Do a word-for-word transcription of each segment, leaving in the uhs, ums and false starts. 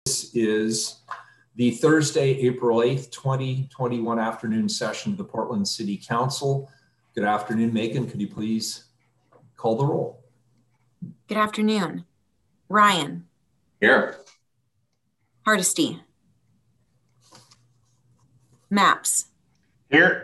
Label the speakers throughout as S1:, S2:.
S1: This is the Thursday, April eighth, twenty twenty-one afternoon session of the Portland City Council. Good afternoon, Megan. Could you please call the roll?
S2: Good afternoon. Ryan.
S3: Here.
S2: Hardesty. Maps.
S3: Here.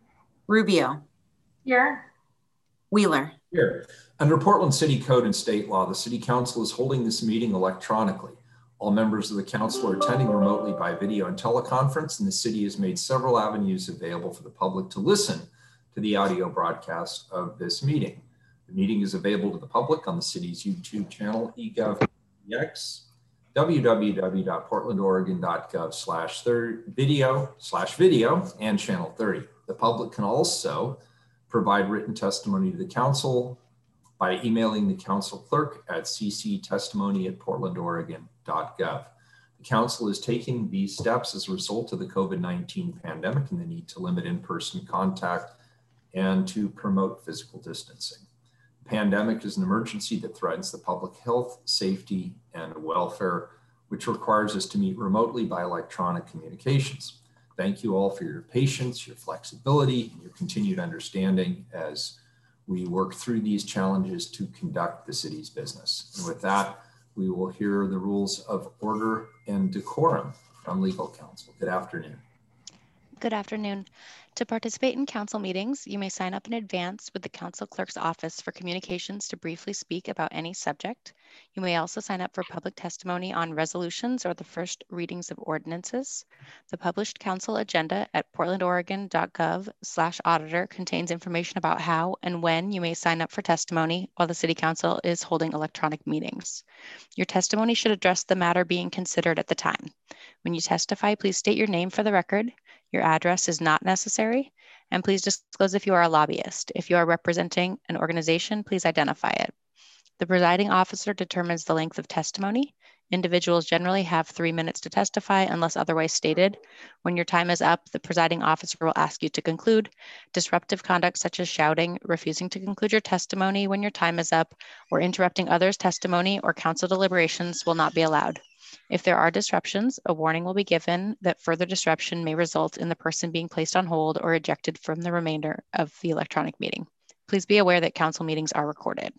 S2: Rubio.
S4: Here.
S2: Wheeler.
S1: Here. Under Portland City Code and state law, the City Council is holding this meeting electronically. All members of the council are attending remotely by video and teleconference, and the city has made several avenues available for the public to listen to the audio broadcast of this meeting. The meeting is available to the public on the city's YouTube channel, e gov dot x, w w w dot portland oregon dot gov slash video slash video, and channel thirty. The public can also provide written testimony to the council by emailing the council clerk at c c testimony at portland oregon dot gov. The council is taking these steps as a result of the COVID nineteen pandemic and the need to limit in-person contact and to promote physical distancing. The pandemic is an emergency that threatens the public health, safety, and welfare, which requires us to meet remotely by electronic communications. Thank you all for your patience, your flexibility, and your continued understanding as we work through these challenges to conduct the city's business. And with that, we will hear the rules of order and decorum from legal counsel. Good afternoon.
S5: Good afternoon. To participate in council meetings, you may sign up in advance with the council clerk's office for communications to briefly speak about any subject. You may also sign up for public testimony on resolutions or the first readings of ordinances. The published council agenda at portland oregon dot gov slash auditor contains information about how and when you may sign up for testimony while the city council is holding electronic meetings. Your testimony should address the matter being considered at the time. When you testify, please state your name for the record. Your address is not necessary, and please disclose if you are a lobbyist. If you are representing an organization, please identify it. The presiding officer determines the length of testimony. Individuals generally have three minutes to testify unless otherwise stated. When your time is up, the presiding officer will ask you to conclude. Disruptive conduct such as shouting, refusing to conclude your testimony when your time is up, or interrupting others' testimony or council deliberations will not be allowed. If there are disruptions, a warning will be given that further disruption may result in the person being placed on hold or ejected from the remainder of the electronic meeting. Please be aware that council meetings are recorded.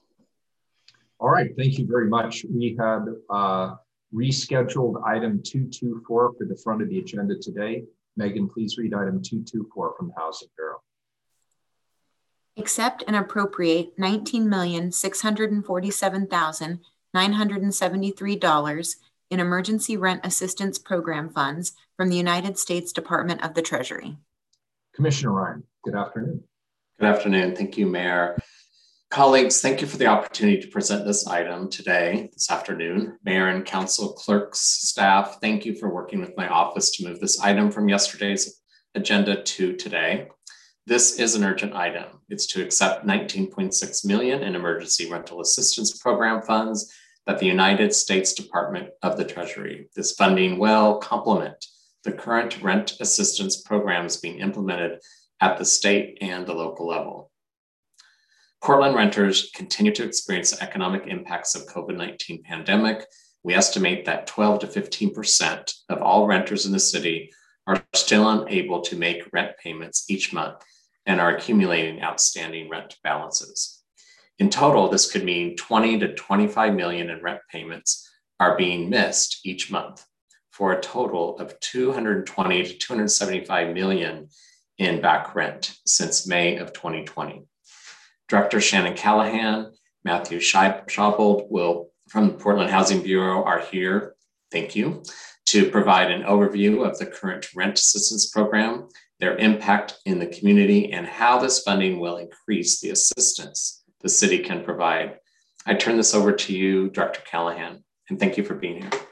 S1: All right, thank you very much. We had uh, rescheduled item two two four for the front of the agenda today. Megan, please read item two two four from the Housing Bureau.
S2: Accept and appropriate nineteen million six hundred forty-seven thousand nine hundred seventy-three dollars in emergency rent assistance program funds from the United States Department of the Treasury.
S1: Commissioner Ryan, good afternoon.
S3: Good afternoon. Thank you, Mayor. Colleagues, thank you for the opportunity to present this item today, this afternoon. Mayor and council clerks, staff, thank you for working with my office to move this item from yesterday's agenda to today. This is an urgent item. It's to accept nineteen point six million dollars in emergency rental assistance program funds that the United States Department of the Treasury. This funding will complement the current rent assistance programs being implemented at the state and the local level. Portland renters continue to experience the economic impacts of COVID nineteen pandemic. We estimate that twelve to fifteen percent of all renters in the city are still unable to make rent payments each month and are accumulating outstanding rent balances. In total, this could mean twenty to twenty-five million in rent payments are being missed each month, for a total of two hundred twenty to two hundred seventy-five million in back rent since May of twenty twenty. Director Shannon Callahan, Matthew Schaubold will, from the Portland Housing Bureau are here, thank you, to provide an overview of the current rent assistance program, their impact in the community, and how this funding will increase the assistance the city can provide. I turn this over to you, Director Callahan, and thank you for being here.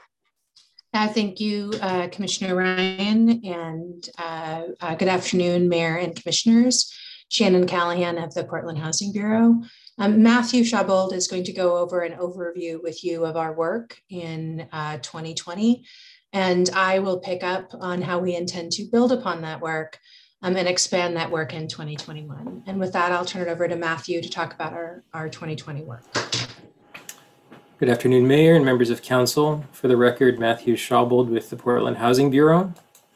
S4: Uh, thank you, uh, Commissioner Ryan, and uh, uh, good afternoon, Mayor and Commissioners. Shannon Callahan of the Portland Housing Bureau. Um, Matthew Schaubold is going to go over an overview with you of our work in uh, twenty twenty, and I will pick up on how we intend to build upon that work um, and expand that work in twenty twenty-one. And with that, I'll turn it over to Matthew to talk about our, our twenty twenty work.
S6: Good afternoon, Mayor and members of Council. For the record, Matthew Schaubold with the Portland Housing Bureau.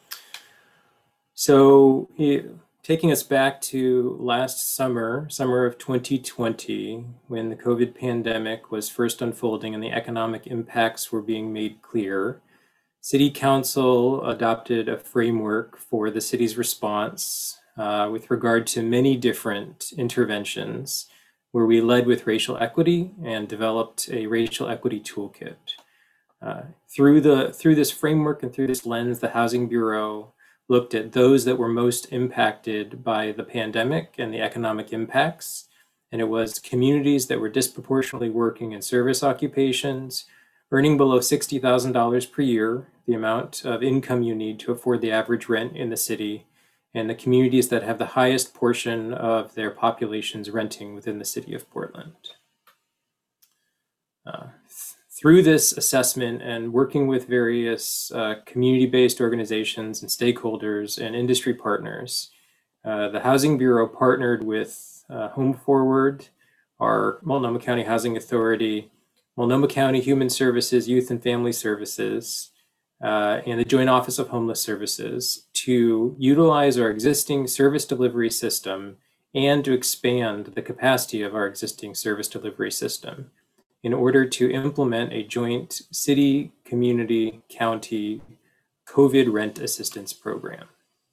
S6: So, taking us back to last summer, summer of twenty twenty, when the COVID pandemic was first unfolding and the economic impacts were being made clear, City Council adopted a framework for the city's response uh, with regard to many different interventions, where we led with racial equity and developed a racial equity toolkit. Uh, through the through this framework and through this lens, the Housing Bureau looked at those that were most impacted by the pandemic and the economic impacts. And it was communities that were disproportionately working in service occupations, earning below sixty thousand dollars per year, the amount of income you need to afford the average rent in the city, and the communities that have the highest portion of their populations renting within the city of Portland. Uh, th- through this assessment and working with various uh, community-based organizations and stakeholders and industry partners, uh, the Housing Bureau partnered with uh, Home Forward, our Multnomah County Housing Authority, Multnomah County Human Services, Youth and Family Services, Uh, and the Joint Office of Homeless Services to utilize our existing service delivery system and to expand the capacity of our existing service delivery system in order to implement a joint city, community, county COVID rent assistance program.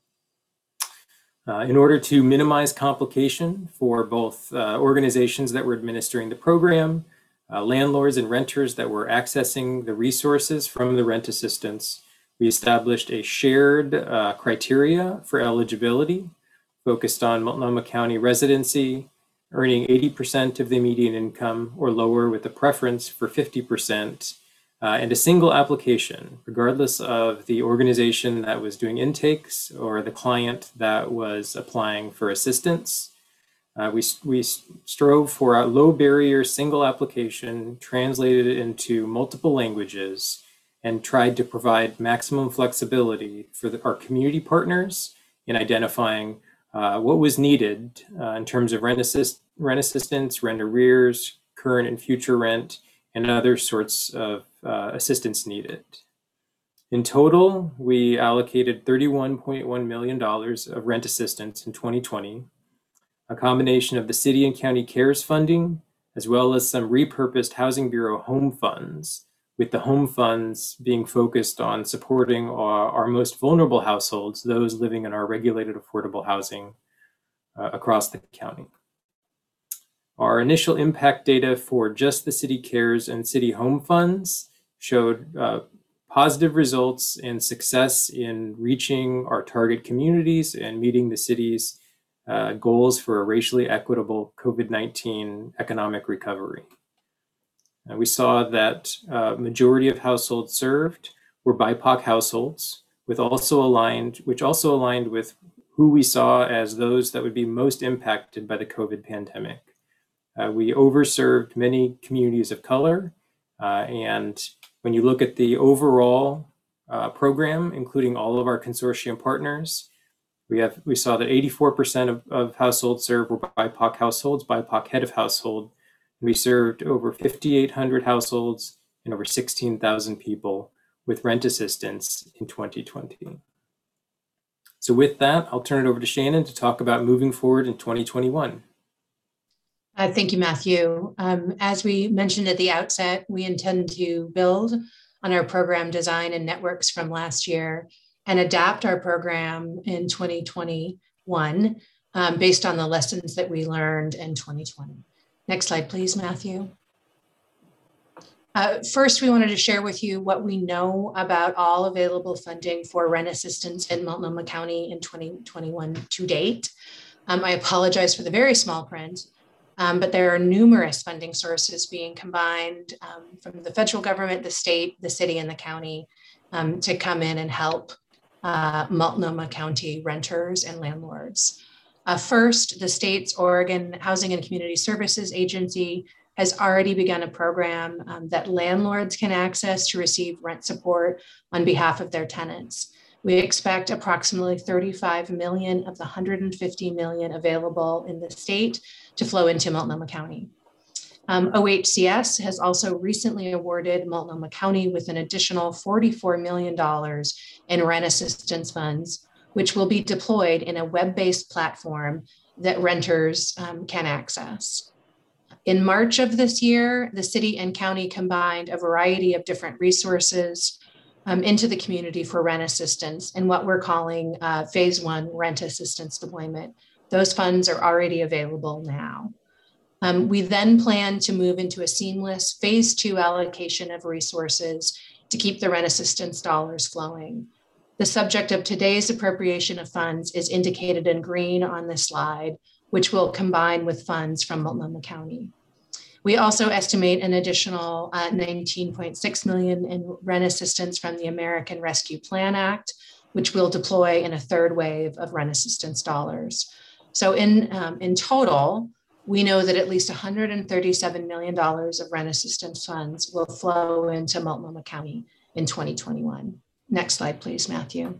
S6: Uh, in order to minimize complication for both uh, organizations that were administering the program, Uh, landlords and renters that were accessing the resources from the rent assistance, we established a shared uh, criteria for eligibility focused on Multnomah County residency, earning eighty percent of the median income or lower with a preference for fifty percent, uh, and a single application, regardless of the organization that was doing intakes or the client that was applying for assistance. Uh, we, we strove for a low barrier single application, translated it into multiple languages, and tried to provide maximum flexibility for the, our community partners in identifying uh, what was needed uh, in terms of rent, assist, rent assistance, rent arrears, current and future rent, and other sorts of uh, assistance needed. In total, we allocated thirty-one point one million dollars of rent assistance in twenty twenty. A combination of the city and county CARES funding, as well as some repurposed Housing Bureau home funds, with the home funds being focused on supporting our, our most vulnerable households, those living in our regulated affordable housing uh, across the county. Our initial impact data for just the city CARES and city home funds showed uh, positive results and success in reaching our target communities and meeting the city's Uh, goals for a racially equitable COVID nineteen economic recovery. Uh, we saw that uh, majority of households served were B I P O C households, with also aligned, which also aligned with who we saw as those that would be most impacted by the COVID pandemic. Uh, we overserved many communities of color, uh, and when you look at the overall uh, program, including all of our consortium partners, We have we saw that eighty-four percent of, of households served were B I P O C households, B I P O C head of household. We served over fifty-eight hundred households and over sixteen thousand people with rent assistance in twenty twenty. So with that, I'll turn it over to Shannon to talk about moving forward in twenty twenty-one.
S4: Uh, thank you, Matthew. Um, as we mentioned at the outset, we intend to build on our program design and networks from last year and adapt our program in twenty twenty-one um, based on the lessons that we learned in twenty twenty. Next slide, please, Matthew. Uh, first, we wanted to share with you what we know about all available funding for rent assistance in Multnomah County in twenty twenty-one to date. Um, I apologize for the very small print, um, but there are numerous funding sources being combined um, from the federal government, the state, the city, and the county um, to come in and help Uh, Multnomah County renters and landlords. Uh, first, the state's Oregon Housing and Community Services Agency has already begun a program um, that landlords can access to receive rent support on behalf of their tenants. We expect approximately thirty-five million of the one hundred fifty million available in the state to flow into Multnomah County. Um, O H C S has also recently awarded Multnomah County with an additional forty-four million dollars in rent assistance funds, which will be deployed in a web-based platform that renters um, can access. In March of this year, the city and county combined a variety of different resources um, into the community for rent assistance in what we're calling uh, phase one rent assistance deployment. Those funds are already available now. Um, we then plan to move into a seamless phase two allocation of resources to keep the rent assistance dollars flowing. The subject of today's appropriation of funds is indicated in green on this slide, which will combine with funds from Multnomah County. We also estimate an additional uh, nineteen point six million dollars in rent assistance from the American Rescue Plan Act, which will deploy in a third wave of rent assistance dollars. So in, um, in total, we know that at least one hundred thirty-seven million dollars of rent assistance funds will flow into Multnomah County in twenty twenty-one. Next slide, please, Matthew.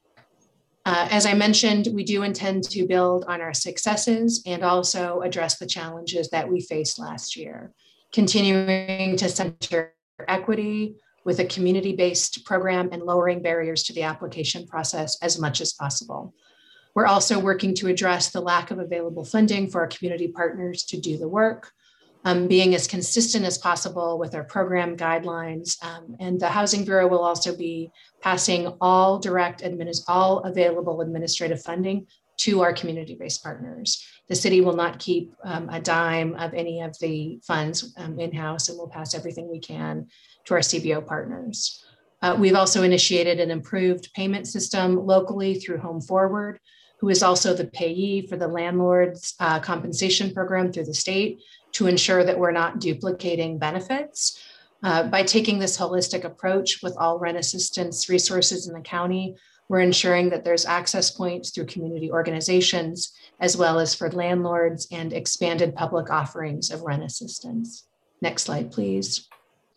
S4: Uh, as I mentioned, we do intend to build on our successes and also address the challenges that we faced last year, continuing to center equity with a community-based program and lowering barriers to the application process as much as possible. We're also working to address the lack of available funding for our community partners to do the work, um, being as consistent as possible with our program guidelines. Um, and the Housing Bureau will also be passing all direct, administ- all available administrative funding to our community-based partners. The city will not keep um, a dime of any of the funds um, in-house, and we'll pass everything we can to our C B O partners. Uh, we've also initiated an improved payment system locally through Home Forward, who is also the payee for the landlord's uh, compensation program through the state, to ensure that we're not duplicating benefits. Uh, by taking this holistic approach with all rent assistance resources in the county, we're ensuring that there's access points through community organizations, as well as for landlords and expanded public offerings of rent assistance. Next slide, please.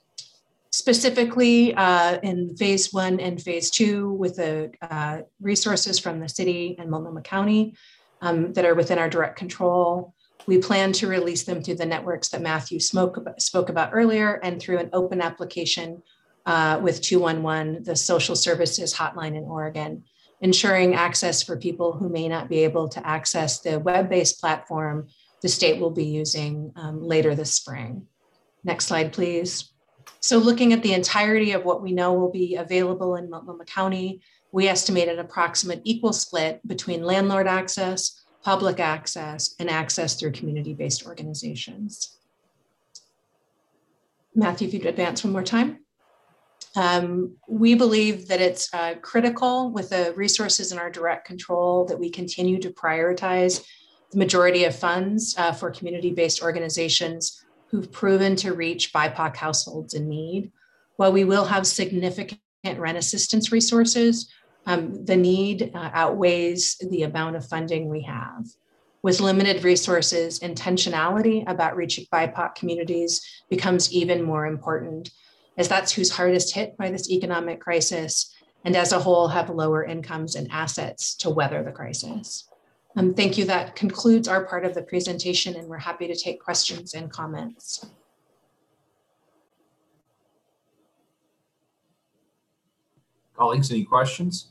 S4: Specifically uh, in phase one and phase two with the uh, resources from the city and Multnomah County um, that are within our direct control, we plan to release them through the networks that Matthew spoke about, spoke about earlier and through an open application uh, with two one one, the social services hotline in Oregon, ensuring access for people who may not be able to access the web-based platform the state will be using um, later this spring. Next slide, please. So looking at the entirety of what we know will be available in Multnomah County, we estimate an approximate equal split between landlord access, public access, and access through community-based organizations. Matthew, if you'd advance one more time. Um, we believe that it's uh, critical with the resources in our direct control that we continue to prioritize the majority of funds uh, for community-based organizations who've proven to reach B I P O C households in need. While we will have significant rent assistance resources, um, the need uh, outweighs the amount of funding we have. With limited resources, intentionality about reaching B I P O C communities becomes even more important, as that's who's hardest hit by this economic crisis, and as a whole have lower incomes and assets to weather the crisis. Um, thank you. That concludes our part of the presentation, and we're happy to take questions and comments.
S1: Colleagues, any questions?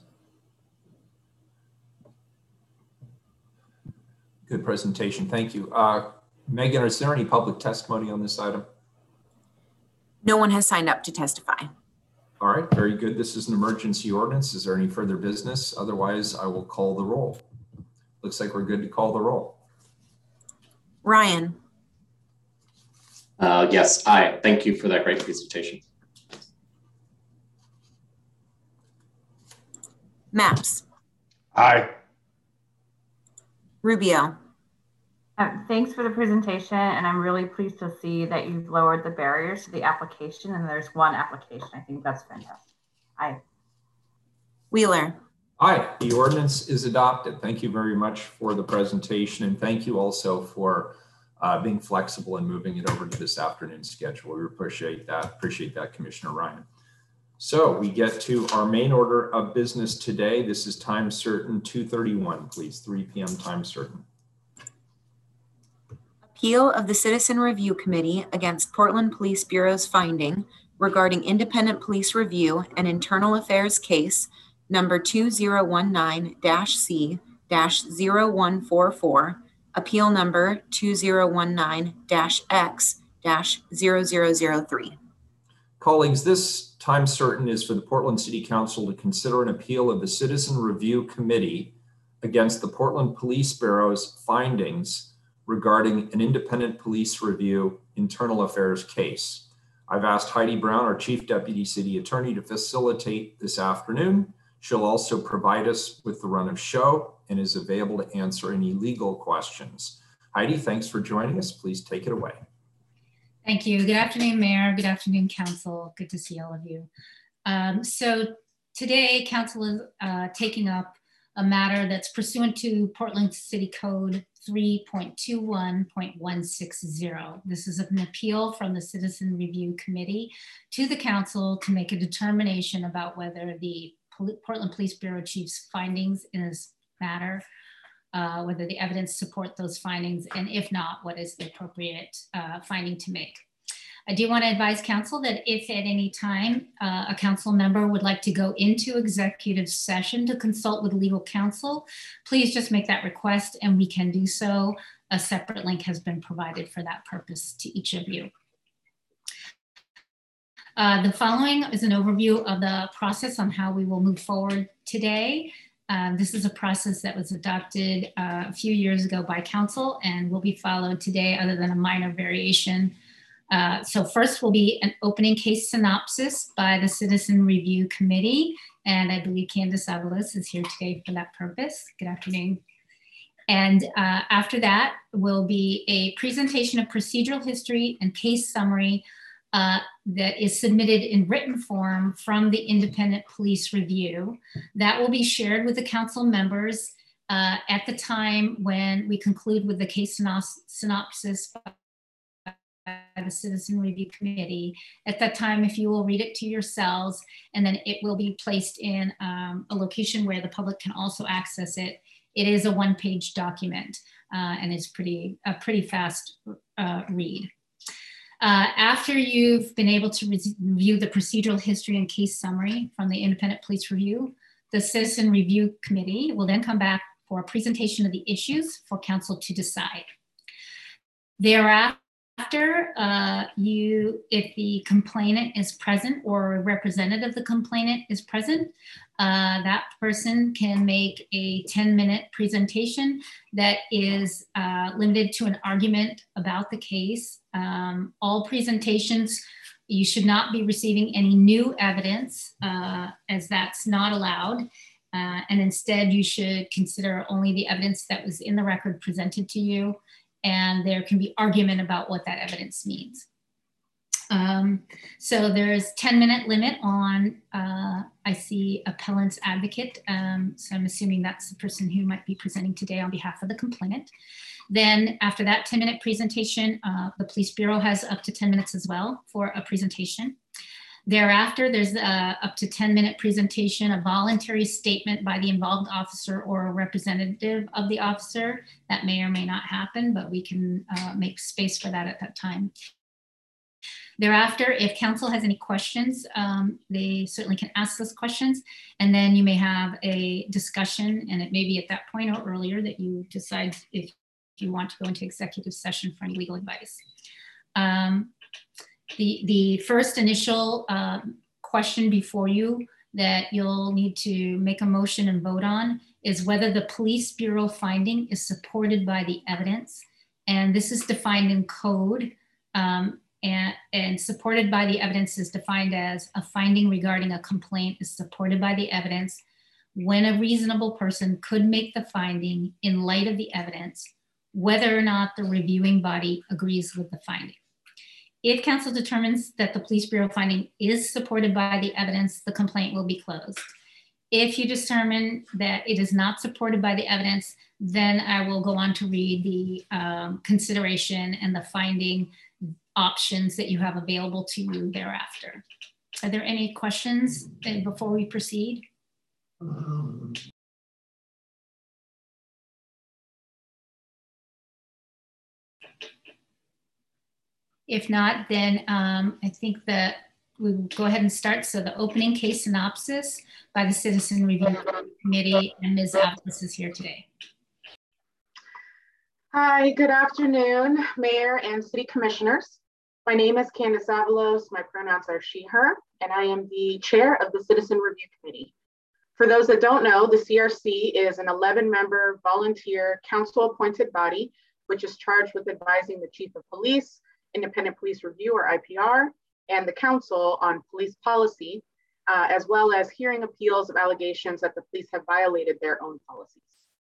S1: Good presentation, thank you. Uh, Megan, is there any public testimony on this item?
S2: No one has signed up to testify.
S1: All right, very good. This is an emergency ordinance. Is there any further business? Otherwise, I will call the roll. Looks like we're good to call the roll.
S2: Ryan.
S3: Uh, yes, aye. Thank you for that great presentation.
S2: Maps.
S7: Aye.
S2: Rubio.
S8: Um, thanks for the presentation, and I'm really pleased to see that you've lowered the barriers to the application, and there's one application. I think that's fantastic. Aye.
S2: Wheeler.
S1: Aye, the ordinance is adopted. Thank you very much for the presentation, and thank you also for uh, being flexible and moving it over to this afternoon's schedule. We appreciate that. Appreciate that, Commissioner Ryan. So we get to our main order of business today. This is time certain two thirty-one, please, three p m time certain.
S2: appeal of the Citizen Review Committee against Portland Police Bureau's finding regarding independent police review and internal affairs case number two zero one nine C zero one four four, appeal number two zero one nine X zero zero zero three.
S1: Colleagues, this time certain is for the Portland City Council to consider an appeal of the Citizen Review Committee against the Portland Police Bureau's findings regarding an independent police review internal affairs case. I've asked Heidi Brown, our Chief Deputy City Attorney, to facilitate this afternoon. She'll also provide us with the run of show and is available to answer any legal questions. Heidi, thanks for joining us. Please take it away.
S7: Thank you. Good afternoon, Mayor. Good afternoon, Council. Good to see all of you. Um, so today, Council is uh, taking up a matter that's pursuant to Portland City Code three point two one point one six zero. This is an appeal from the Citizen Review Committee to the Council to make a determination about whether the Portland Police Bureau Chief's findings in this matter, uh, whether the evidence support those findings, and if not, what is the appropriate uh, finding to make. I do want to advise Council that if at any time uh, a Council member would like to go into executive session to consult with legal counsel, please just make that request and we can do so. A separate link has been provided for that purpose to each of you. Uh, the following is an overview of the process on how we will move forward today. Um, this is a process that was adopted uh, a few years ago by Council and will be followed today other than a minor variation. Uh, so first will be an opening case synopsis by the Citizen Review Committee. And I believe Candace Avalos is here today for that purpose. Good afternoon. And uh, after that will be a presentation of procedural history and case summary uh, that is submitted in written form from the Independent Police Review. That will be shared with the Council members uh, at the time when we conclude with the case synopsis by the Citizen Review Committee. At that time, if you will read it to yourselves, and then it will be placed in um, a location where the public can also access it. It is a one-page document uh, and it's pretty a pretty fast uh, read. Uh, after you've been able to re review the procedural history and case summary from the Independent Police Review, the Citizen Review Committee will then come back for a presentation of the issues for Council to decide. Thereafter, After uh, you, if the complainant is present or a representative of the complainant is present, uh, that person can make a ten minute presentation that is uh, limited to an argument about the case. Um, all presentations, you should not be receiving any new evidence uh, as that's not allowed. Uh, and instead you should consider only the evidence that was in the record presented to you. And there can be argument about what that evidence means. Um, so there's ten minute limit on, uh, I see appellant's advocate. Um, so I'm assuming that's the person who might be presenting today on behalf of the complainant. Then after that ten minute presentation, uh, the Police Bureau has up to ten minutes as well for a presentation. Thereafter, there's a up to ten minute presentation, a voluntary statement by the involved officer or a representative of the officer. That may or may not happen, but we can uh, make space for that at that time. Thereafter, if Council has any questions, um, they certainly can ask those questions. And then you may have a discussion, and it may be at that point or earlier that you decide if you want to go into executive session for any legal advice. Um, The, the first initial uh, question before you that you'll need to make a motion and vote on is whether the Police Bureau finding is supported by the evidence. And this is defined in code um, and, and supported by the evidence is defined as a finding regarding a complaint is supported by the evidence when a reasonable person could make the finding in light of the evidence, whether or not the reviewing body agrees with the finding. If Council determines that the Police Bureau finding is supported by the evidence, the complaint will be closed. If you determine that it is not supported by the evidence, then I will go on to read the um, consideration and the finding options that you have available to you thereafter. Are there any questions before we proceed? If not, then um, I think that we will go ahead and start. So the opening case synopsis by the Citizen Review Committee, and Miz Avalos is here today.
S9: Hi, good afternoon, Mayor and City Commissioners. My name is Candace Avalos. My pronouns are she, her, and I am the chair of the Citizen Review Committee. For those that don't know, the C R C is an eleven member volunteer council appointed body, which is charged with advising the Chief of Police, Independent Police Review or I P R, and the council on police policy, uh, as well as hearing appeals of allegations that the police have violated their own policies.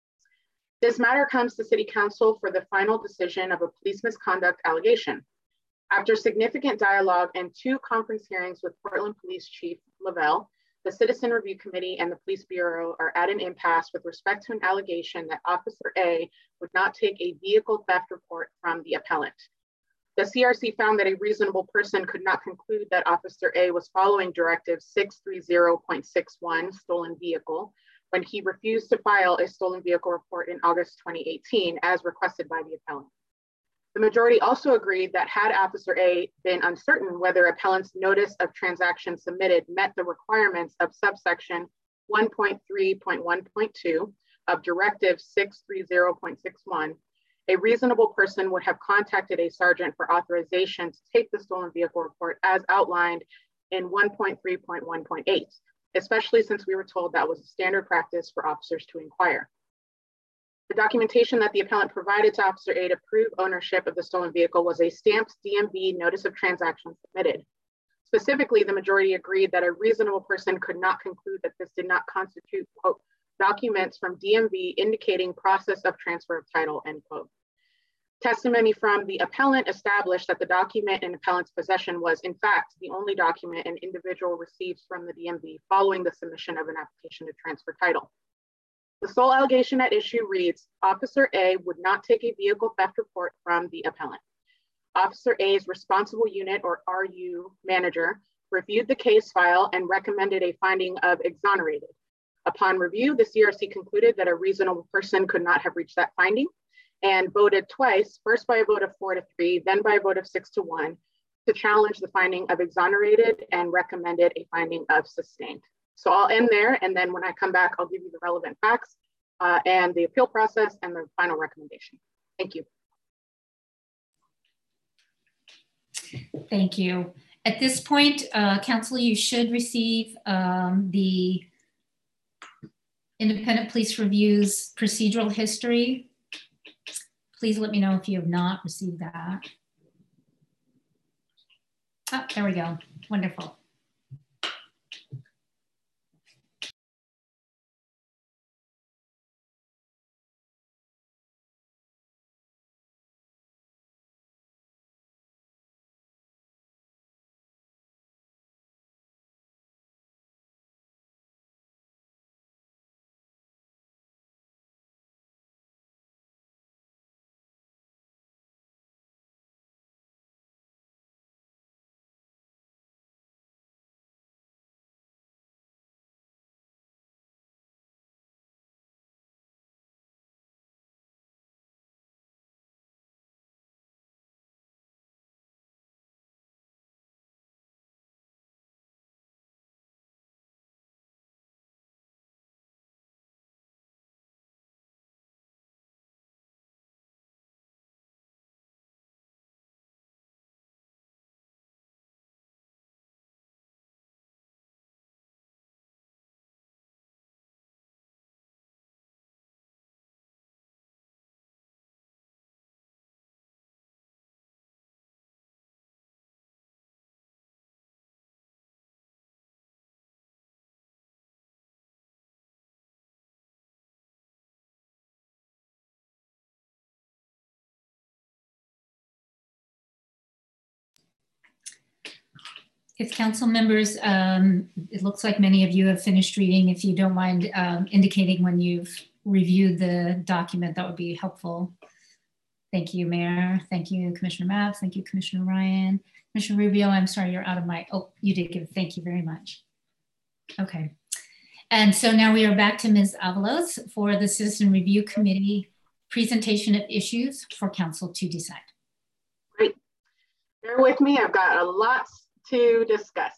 S9: This matter comes to City Council for the final decision of a police misconduct allegation. After significant dialogue and two conference hearings with Portland Police Chief Lavelle, the Citizen Review Committee and the Police Bureau are at an impasse with respect to an allegation that Officer A would not take a vehicle theft report from the appellant. The C R C found that a reasonable person could not conclude that Officer A was following Directive six thirty point six one, stolen vehicle, when he refused to file a stolen vehicle report in August twenty eighteen, as requested by the appellant. The majority also agreed that had Officer A been uncertain whether appellant's notice of transaction submitted met the requirements of subsection one point three point one point two of Directive six thirty point six one, a reasonable person would have contacted a sergeant for authorization to take the stolen vehicle report as outlined in one point three point one point eight. Especially since we were told that was a standard practice for officers to inquire. The documentation that the appellant provided to Officer A to prove ownership of the stolen vehicle was a stamped D M V notice of transaction submitted. Specifically, the majority agreed that a reasonable person could not conclude that this did not constitute, quote, documents from D M V indicating process of transfer of title, end quote. Testimony from the appellant established that the document in appellant's possession was, in fact, the only document an individual receives from the D M V following the submission of an application to transfer title. The sole allegation at issue reads, Officer A would not take a vehicle theft report from the appellant. Officer A's responsible unit, or R U manager, reviewed the case file and recommended a finding of exonerated. Upon review, the C R C concluded that a reasonable person could not have reached that finding, and voted twice, first by a vote of four to three, then by a vote of six to one, to challenge the finding of exonerated and recommended a finding of sustained. So I'll end there, and then when I come back, I'll give you the relevant facts uh, and the appeal process and the final recommendation. Thank you.
S7: Thank you. At this point, uh, Council, you should receive um, the Independent Police Review's procedural history. Please let me know if you have not received that. Oh, there we go. Wonderful. If council members, um, it looks like many of you have finished reading. If you don't mind um, indicating when you've reviewed the document, that would be helpful. Thank you, Mayor. Thank you, Commissioner Mapps. Thank you, Commissioner Ryan. Commissioner Rubio, I'm sorry, you're out of my, oh, you did give, thank you very much. Okay. And so now we are back to Miz Avalos for the Citizen Review Committee presentation of issues for council to decide.
S9: Great. Bear with me, I've got a lot to discuss.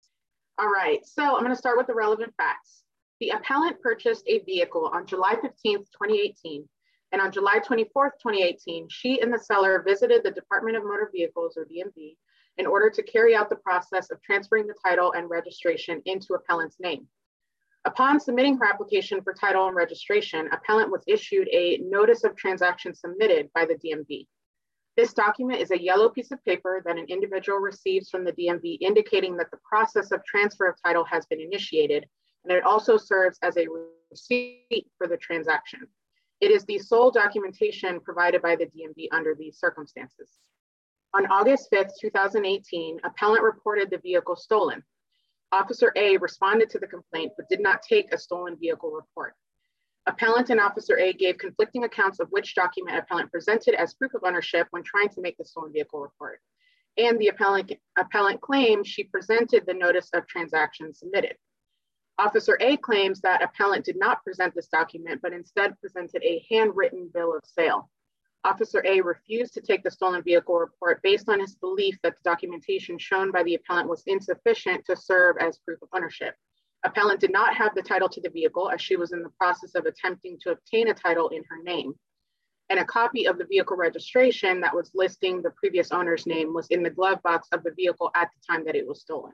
S9: All right, so I'm gonna start with the relevant facts. The appellant purchased a vehicle on July fifteenth, twenty eighteen, and on July twenty-fourth, twenty eighteen, she and the seller visited the Department of Motor Vehicles, or D M V, in order to carry out the process of transferring the title and registration into appellant's name. Upon submitting her application for title and registration, appellant was issued a notice of transaction submitted by the D M V. This document is a yellow piece of paper that an individual receives from the D M V indicating that the process of transfer of title has been initiated, and it also serves as a receipt for the transaction. It is the sole documentation provided by the D M V under these circumstances. On August fifth, two thousand eighteen, appellant reported the vehicle stolen. Officer A responded to the complaint, but did not take a stolen vehicle report. Appellant and Officer A gave conflicting accounts of which document appellant presented as proof of ownership when trying to make the stolen vehicle report. And the appellant, appellant claims she presented the notice of transaction submitted. Officer A claims that appellant did not present this document, but instead presented a handwritten bill of sale. Officer A refused to take the stolen vehicle report based on his belief that the documentation shown by the appellant was insufficient to serve as proof of ownership. Appellant did not have the title to the vehicle as she was in the process of attempting to obtain a title in her name. And a copy of the vehicle registration that was listing the previous owner's name was in the glove box of the vehicle at the time that it was stolen.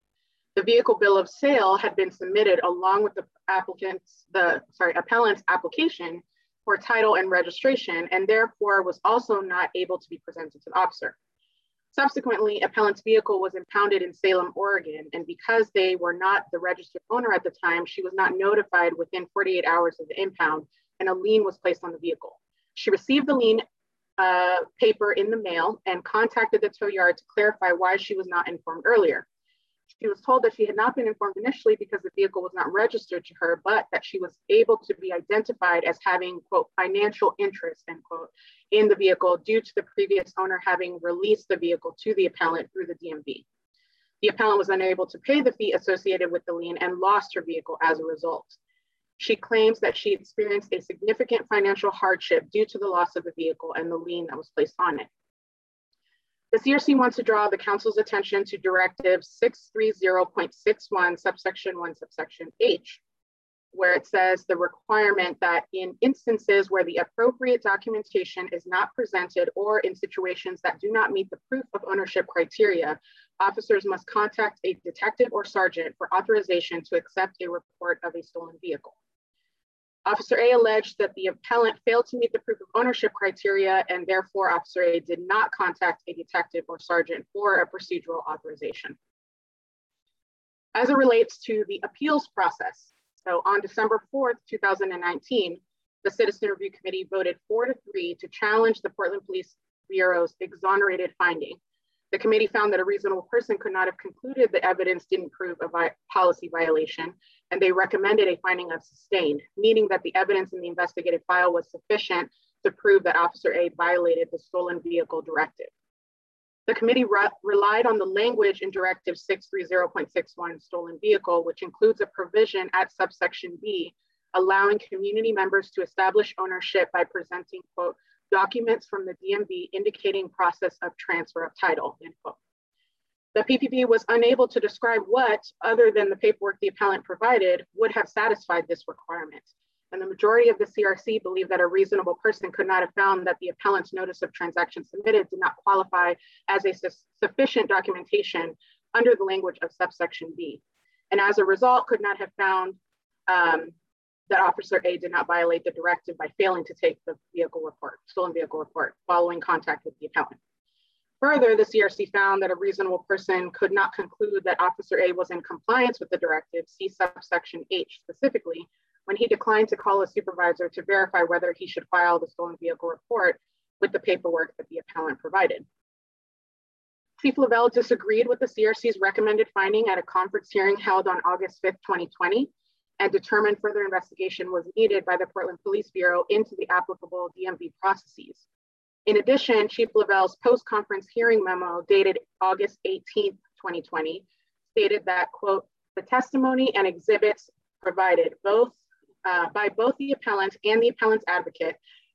S9: The vehicle bill of sale had been submitted along with the applicant's, the sorry, appellant's application for title and registration, and therefore was also not able to be presented to the officer. Subsequently, appellant's vehicle was impounded in Salem, Oregon, and because they were not the registered owner at the time, she was not notified within forty-eight hours of the impound, and a lien was placed on the vehicle. She received the lien uh, paper in the mail and contacted the tow yard to clarify why she was not informed earlier. She was told that she had not been informed initially because the vehicle was not registered to her, but that she was able to be identified as having, quote, financial interest, end quote, in the vehicle due to the previous owner having released the vehicle to the appellant through the D M V. The appellant was unable to pay the fee associated with the lien and lost her vehicle as a result. She claims that she experienced a significant financial hardship due to the loss of the vehicle and the lien that was placed on it. The C R C wants to draw the council's attention to Directive six thirty point six one, subsection one, subsection H, where it says the requirement that in instances where the appropriate documentation is not presented or in situations that do not meet the proof of ownership criteria, officers must contact a detective or sergeant for authorization to accept a report of a stolen vehicle. Officer A alleged that the appellant failed to meet the proof of ownership criteria, and therefore Officer A did not contact a detective or sergeant for a procedural authorization. As it relates to the appeals process, so on December fourth, two thousand nineteen, the Citizen Review Committee voted four to three to challenge the Portland Police Bureau's exonerated finding. The committee found that a reasonable person could not have concluded the evidence didn't prove a vi- policy violation, and they recommended a finding of sustained, meaning that the evidence in the investigative file was sufficient to prove that Officer A violated the stolen vehicle directive. The committee re- relied on the language in Directive six thirty point six one stolen vehicle, which includes a provision at subsection B, allowing community members to establish ownership by presenting, quote, documents from the D M V indicating process of transfer of title, end quote. The P P B was unable to describe what, other than the paperwork the appellant provided, would have satisfied this requirement. And the majority of the C R C believe that a reasonable person could not have found that the appellant's notice of transaction submitted did not qualify as a su- sufficient documentation under the language of subsection B. And as a result, could not have found um, that Officer A did not violate the directive by failing to take the vehicle report, stolen vehicle report, following contact with the appellant. Further, the C R C found that a reasonable person could not conclude that Officer A was in compliance with the directive, see subsection H specifically, when he declined to call a supervisor to verify whether he should file the stolen vehicle report with the paperwork that the appellant provided. Chief Lavelle disagreed with the C R C's recommended finding at a conference hearing held on August fifth, twenty twenty, and determined further investigation was needed by the Portland Police Bureau into the applicable D M V processes. In addition, Chief Lavelle's post-conference hearing memo dated August eighteenth, twenty twenty, stated that, quote, the testimony and exhibits provided both uh, by both the appellant and the appellant's advocate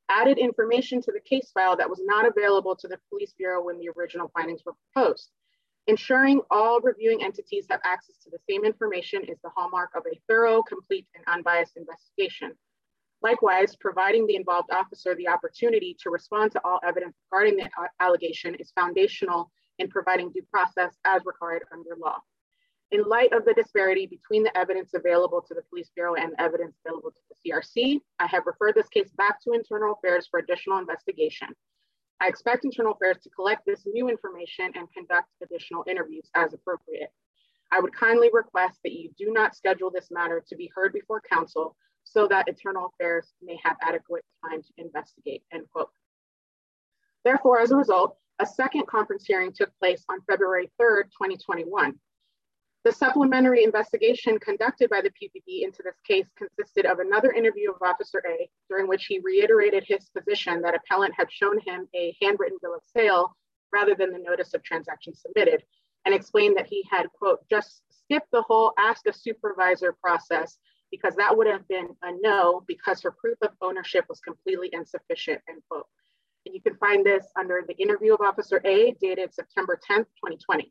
S9: added information to the case file that was not available to the Police Bureau when the original findings were proposed. Ensuring all reviewing entities have access to the same information is the hallmark of a thorough, complete, and unbiased investigation. Likewise, providing the involved officer the opportunity to respond to all evidence regarding the allegation is foundational in providing due process as required under law. In light of the disparity between the evidence available to the Police Bureau and evidence available to the C R C, I have referred this case back to Internal Affairs for additional investigation. I expect Internal Affairs to collect this new information and conduct additional interviews as appropriate. I would kindly request that you do not schedule this matter to be heard before council so that Internal Affairs may have adequate time to investigate, end quote. Therefore, as a result, a second conference hearing took place on February third, twenty twenty-one. The supplementary investigation conducted by the P P B into this case consisted of another interview of Officer A, during which he reiterated his position that appellant had shown him a handwritten bill of sale rather than the notice of transaction submitted, and explained that he had, quote, just skipped the whole ask a supervisor process because that would have been a no because her proof of ownership was completely insufficient, end quote. And you can find this under the interview of Officer A dated September tenth, twenty twenty.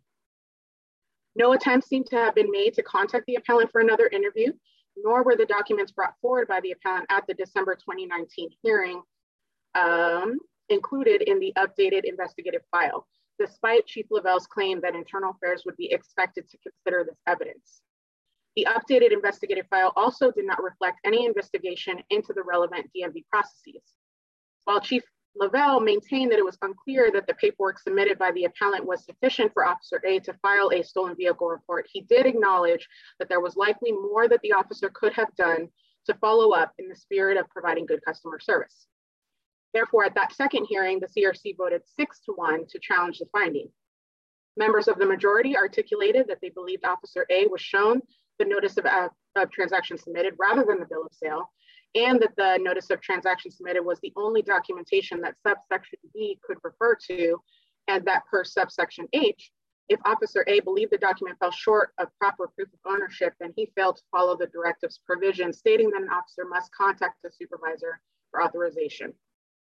S9: No attempts seem to have been made to contact the appellant for another interview, nor were the documents brought forward by the appellant at the December twenty nineteen hearing um, included in the updated investigative file, despite Chief Lavelle's claim that Internal Affairs would be expected to consider this evidence. The updated investigative file also did not reflect any investigation into the relevant D M V processes. While Chief Lavelle maintained that it was unclear that the paperwork submitted by the appellant was sufficient for Officer A to file a stolen vehicle report, he did acknowledge that there was likely more that the officer could have done to follow up in the spirit of providing good customer service. Therefore, at that second hearing, the C R C voted six to one to challenge the finding. Members of the majority articulated that they believed Officer A was shown the notice of, uh, of transaction submitted rather than the bill of sale, and that the notice of transaction submitted was the only documentation that subsection B could refer to, and that per subsection H, if Officer A believed the document fell short of proper proof of ownership, then he failed to follow the directive's provision stating that an officer must contact the supervisor for authorization.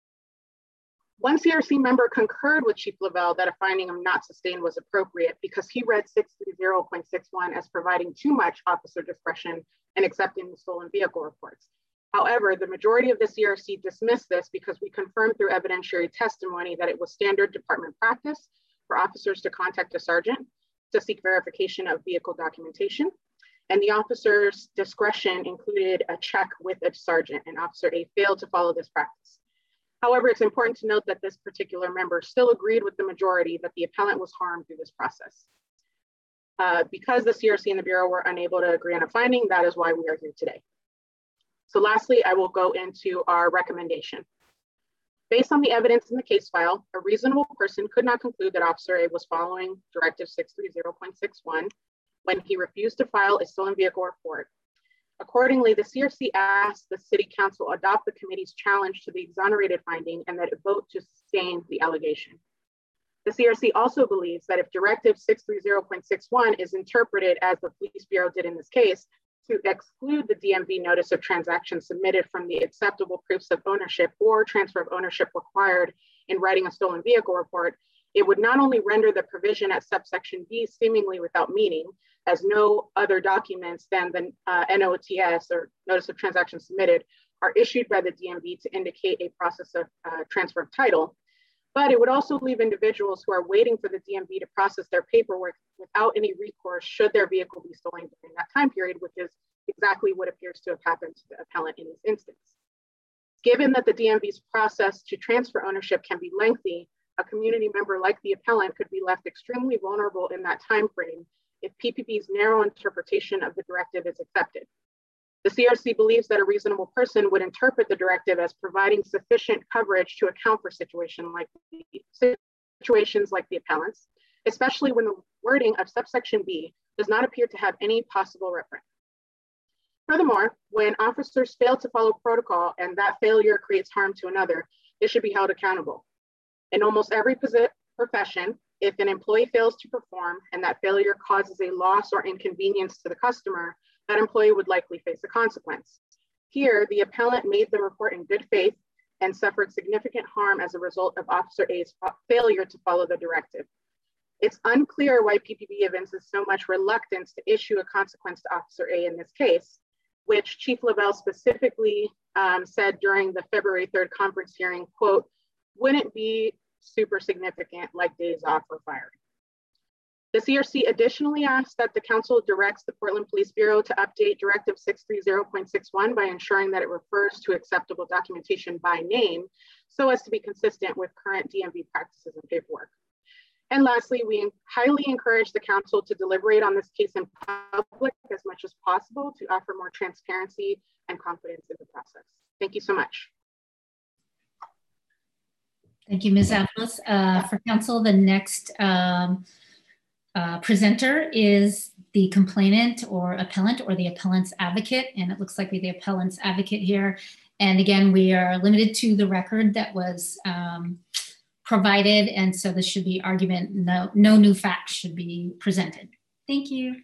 S9: One C R C member concurred with Chief Lavelle that a finding of not sustained was appropriate because he read six thirty point six one as providing too much officer discretion in accepting the stolen vehicle reports. However, the majority of the C R C dismissed this because we confirmed through evidentiary testimony that it was standard department practice for officers to contact a sergeant to seek verification of vehicle documentation. And the officer's discretion included a check with a sergeant, and Officer A failed to follow this practice. However, it's important to note that this particular member still agreed with the majority that the appellant was harmed through this process. Uh, because the C R C and the Bureau were unable to agree on a finding, that is why we are here today. So lastly, I will go into our recommendation. Based on the evidence in the case file, a reasonable person could not conclude that Officer A was following Directive six thirty point six one when he refused to file a stolen vehicle report. Accordingly, the C R C asked the City Council adopt the committee's challenge to the exonerated finding and that it vote to sustain the allegation. The C R C also believes that if Directive six thirty point six one is interpreted as the Police Bureau did in this case, to exclude the D M V notice of transaction submitted from the acceptable proofs of ownership or transfer of ownership required in writing a stolen vehicle report, it would not only render the provision at subsection B seemingly without meaning, as no other documents than the uh, N O T S or notice of transaction submitted are issued by the D M V to indicate a process of uh, transfer of title, but it would also leave individuals who are waiting for the D M V to process their paperwork without any recourse should their vehicle be stolen during that time period, which is exactly what appears to have happened to the appellant in this instance. Given that the D M V's process to transfer ownership can be lengthy, a community member like the appellant could be left extremely vulnerable in that time frame if P P B's narrow interpretation of the directive is accepted. The C R C believes that a reasonable person would interpret the directive as providing sufficient coverage to account for situation like the, situations like the appellant's, especially when the wording of subsection B does not appear to have any possible reference. Furthermore, when officers fail to follow protocol and that failure creates harm to another, they should be held accountable. In almost every profession, if an employee fails to perform and that failure causes a loss or inconvenience to the customer, that employee would likely face a consequence. Here, the appellant made the report in good faith and suffered significant harm as a result of Officer A's failure to follow the directive. It's unclear why P P B evinces so much reluctance to issue a consequence to Officer A in this case, which Chief Lavelle specifically um, said during the February third conference hearing, quote, wouldn't be super significant like days off or firing. The C R C additionally asked that the council directs the Portland Police Bureau to update Directive six thirty point six one by ensuring that it refers to acceptable documentation by name so as to be consistent with current D M V practices and paperwork. And lastly, we highly encourage the council to deliberate on this case in public as much as possible to offer more transparency and confidence in the process. Thank you so much.
S7: Thank you, Miz Avalos. Uh, for council, the next um, uh, presenter is the complainant or appellant or the appellant's advocate. And it looks like we're the appellant's advocate here. And again, we are limited to the record that was um, provided. And so this should be argument, no, no new facts should be presented. Thank you.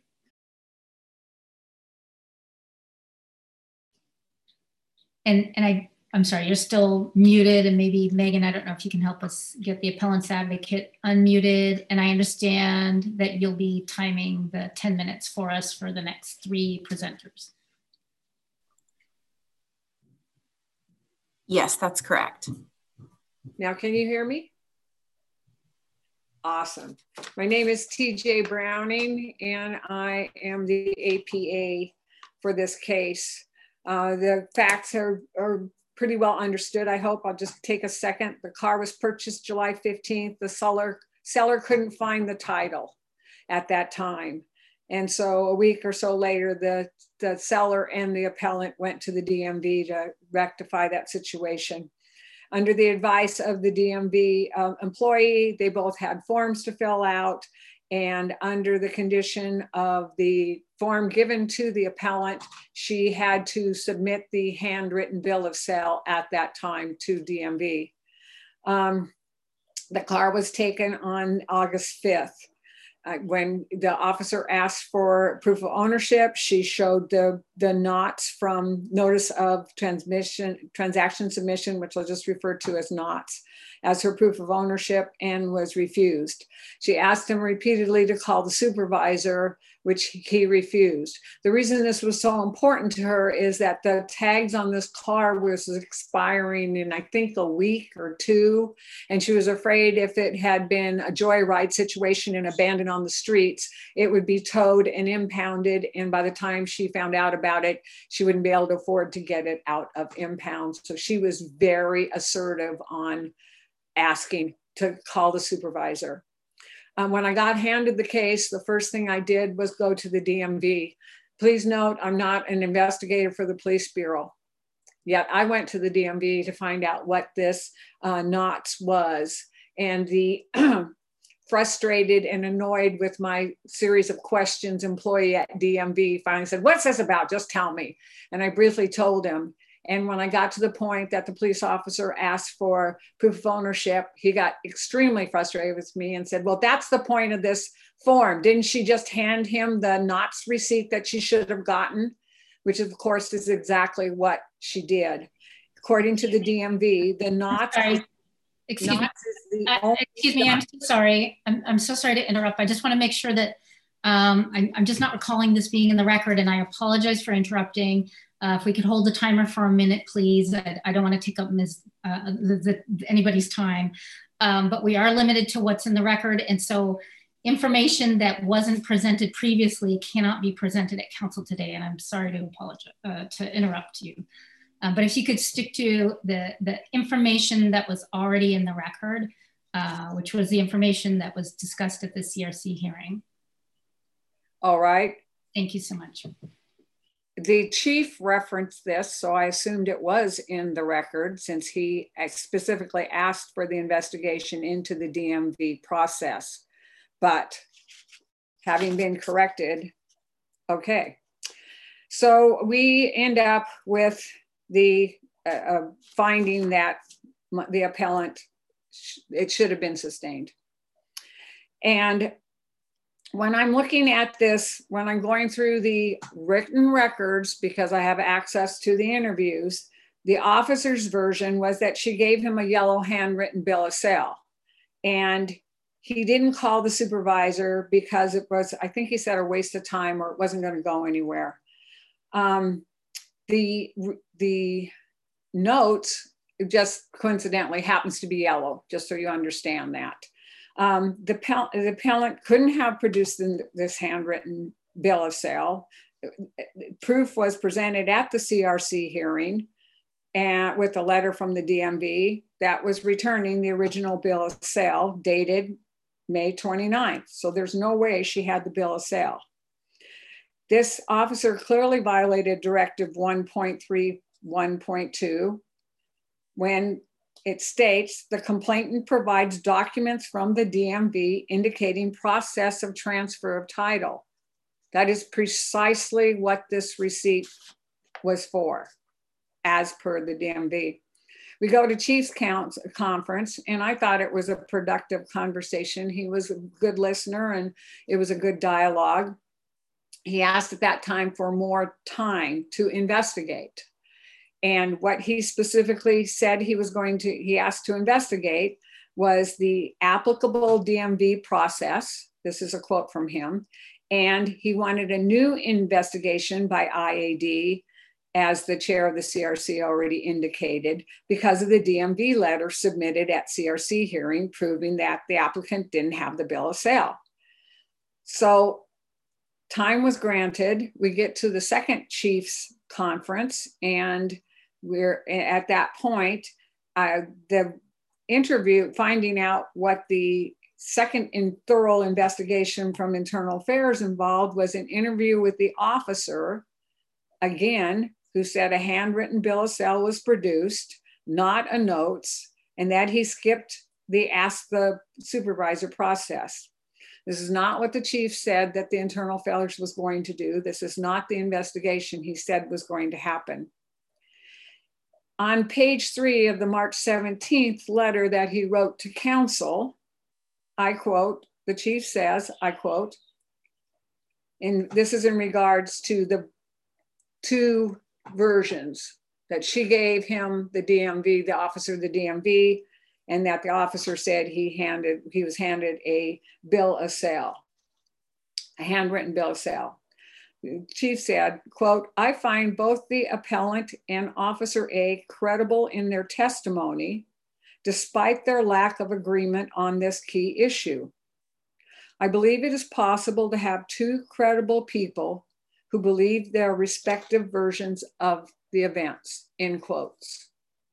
S7: And, and I, I'm sorry, you're still muted, and maybe Megan, I don't know if you can help us get the appellant's advocate unmuted. And I understand that you'll be timing the ten minutes for us for the next three presenters.
S2: Yes, that's correct.
S10: Now, can you hear me? Awesome. My name is T J Browning, and I am the A P A for this case. Uh, the facts are, are pretty well understood. I hope. I'll just take a second. The car was purchased July fifteenth. The seller, seller couldn't find the title at that time. And so a week or so later, the, the seller and the appellant went to the D M V to rectify that situation. Under the advice of the D M V uh, employee, they both had forms to fill out. And under the condition of the form given to the appellant, she had to submit the handwritten bill of sale at that time to D M V. Um, the car was taken on August fifth. Uh, when the officer asked for proof of ownership, she showed the, the knots from notice of transmission, transaction submission, which I'll just refer to as knots, as her proof of ownership, and was refused. She asked him repeatedly to call the supervisor, which he refused. The reason this was so important to her is that the tags on this car was expiring in, I think, a week or two. And she was afraid if it had been a joyride situation and abandoned on the streets, it would be towed and impounded. And by the time she found out about it, she wouldn't be able to afford to get it out of impound. So she was very assertive on asking to call the supervisor. Um, when I got handed the case, the first thing I did was go to the D M V. Please note, I'm not an investigator for the police bureau. Yet I went to the D M V to find out what this uh, knots was. And the frustrated and annoyed with my series of questions employee at D M V finally said, what's this about? Just tell me. And I briefly told him. And when I got to the point that the police officer asked for proof of ownership, he got extremely frustrated with me and said, well, that's the point of this form. Didn't she just hand him the knots receipt that she should have gotten? Which of course is exactly what she did. According to the D M V, the knots-
S7: Sorry. Excuse knots me, uh, excuse me, I'm so sorry. I'm, I'm so sorry to interrupt. I just wanna make sure that um, I'm, I'm just not recalling this being in the record, and I apologize for interrupting. Uh, if we could hold the timer for a minute, please. I, I don't want to take up Miz Uh, the, the, anybody's time, um, but we are limited to what's in the record. And so information that wasn't presented previously cannot be presented at council today. And I'm sorry to apologize, uh, to interrupt you. Um, but if you could stick to the, the information that was already in the record, uh, which was the information that was discussed at the C R C hearing.
S10: All right.
S7: Thank you so much.
S10: The chief referenced this, so I assumed it was in the record since he specifically asked for the investigation into the D M V process. But having been corrected, okay. So we end up with the uh, uh, finding that the appellant, sh it should have been sustained. And when I'm looking at this, when I'm going through the written records, because I have access to the interviews, The officer's version was that she gave him a yellow handwritten bill of sale, and he didn't call the supervisor because it was, I think he said, a waste of time, or it wasn't going to go anywhere. Um, the, the notes just coincidentally happens to be yellow, just so you understand that. Um, the, the appellant couldn't have produced this handwritten bill of sale. Proof was presented at the C R C hearing and with a letter from the D M V that was returning the original bill of sale dated May twenty-ninth. So there's no way she had the bill of sale. This officer clearly violated Directive one point three one point two when it states the complainant provides documents from the D M V indicating process of transfer of title. That is precisely what this receipt was for, as per the D M V. We go to Chief's conference, and I thought it was a productive conversation. He was a good listener, and it was a good dialogue. He asked at that time for more time to investigate. And what he specifically said he was going to, he asked to investigate was the applicable D M V process. This is a quote from him. And he wanted a new investigation by I A D, as the chair of the C R C already indicated, because of the D M V letter submitted at C R C hearing proving that the applicant didn't have the bill of sale. So time was granted. We get to the second Chief's conference, and we're at that point, uh, the interview, finding out what the second in thorough investigation from Internal Affairs involved was an interview with the officer, again, who said a handwritten bill of sale was produced, not a notes, and that he skipped the ask the supervisor process. This is not what the chief said that the Internal Affairs was going to do. This is not the investigation he said was going to happen. On page three of the March seventeenth letter that he wrote to council, I quote, the chief says, I quote, and this is in regards to the two versions that she gave him, the D M V, the officer of the D M V, and that the officer said he handed, he was handed a bill of sale, a handwritten bill of sale. The chief said, quote, I find both the appellant and Officer A credible in their testimony, despite their lack of agreement on this key issue. I believe it is possible to have two credible people who believe their respective versions of the events, in quotes.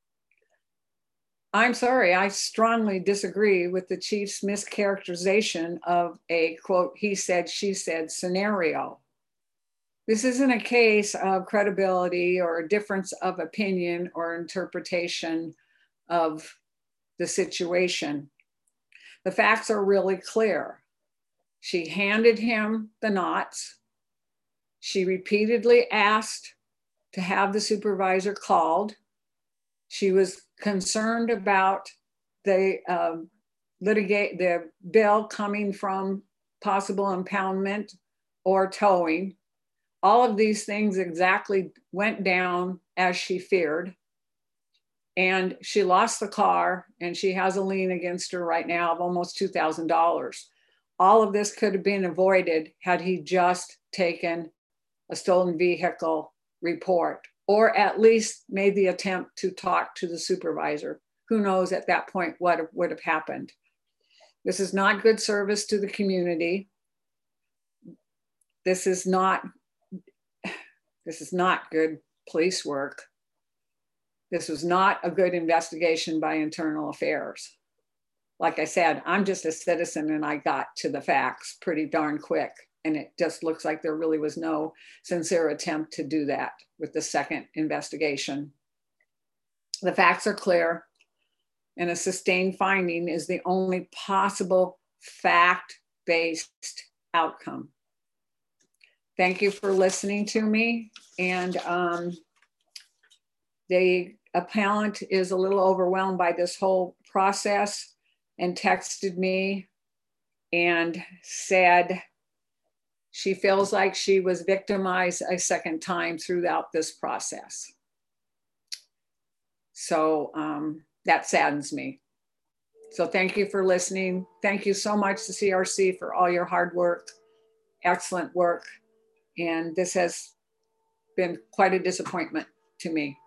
S10: I'm sorry, I strongly disagree with the chief's mischaracterization of a, quote, he said, she said scenario. This isn't a case of credibility or a difference of opinion or interpretation of the situation. The facts are really clear. She handed him the knots. She repeatedly asked to have the supervisor called. She was concerned about the uh, litigate the bill coming from possible impoundment or towing. All of these things exactly went down as she feared. And she lost the car, and she has a lien against her right now of almost two thousand dollars. All of this could have been avoided had he just taken a stolen vehicle report, or at least made the attempt to talk to the supervisor. Who knows at that point what would have happened. This is not good service to the community. This is not, this is not good police work. This was not a good investigation by Internal Affairs. Like I said, I'm just a citizen, and I got to the facts pretty darn quick. And it just looks like there really was no sincere attempt to do that with the second investigation. The facts are clear, and a sustained finding is the only possible fact-based outcome. Thank you for listening to me. And um, the appellant is a little overwhelmed by this whole process and texted me and said she feels like she was victimized a second time throughout this process. So um, that saddens me. So thank you for listening. Thank you so much to C R C for all your hard work, excellent work. And this has been quite a disappointment to me.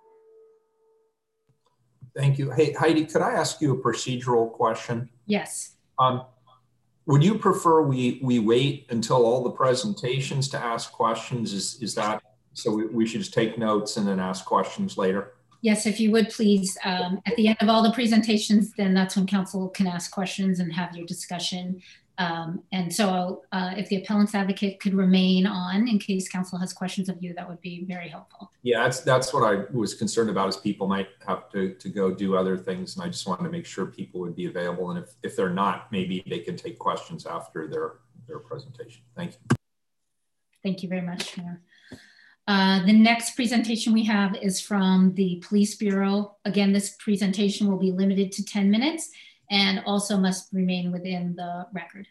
S1: Thank you. Hey, Heidi, could I ask you a procedural question?
S7: Yes.
S1: Um, would you prefer we, we wait until all the presentations to ask questions? Is, is that, so we, we should just take notes and then ask questions later?
S7: Yes, if you would please, um, at the end of all the presentations, then that's when council can ask questions and have your discussion. Um, and so uh, if the appellant's advocate could remain on in case council has questions of you, that would be very helpful.
S1: Yeah, that's that's what I was concerned about, is people might have to, to go do other things. And I just wanted to make sure people would be available. And if, if they're not, maybe they can take questions after their, their presentation. Thank you.
S7: Thank you very much, Mayor. Uh, the next presentation we have is from the Police Bureau. Again, this presentation will be limited to ten minutes and also must remain within the record.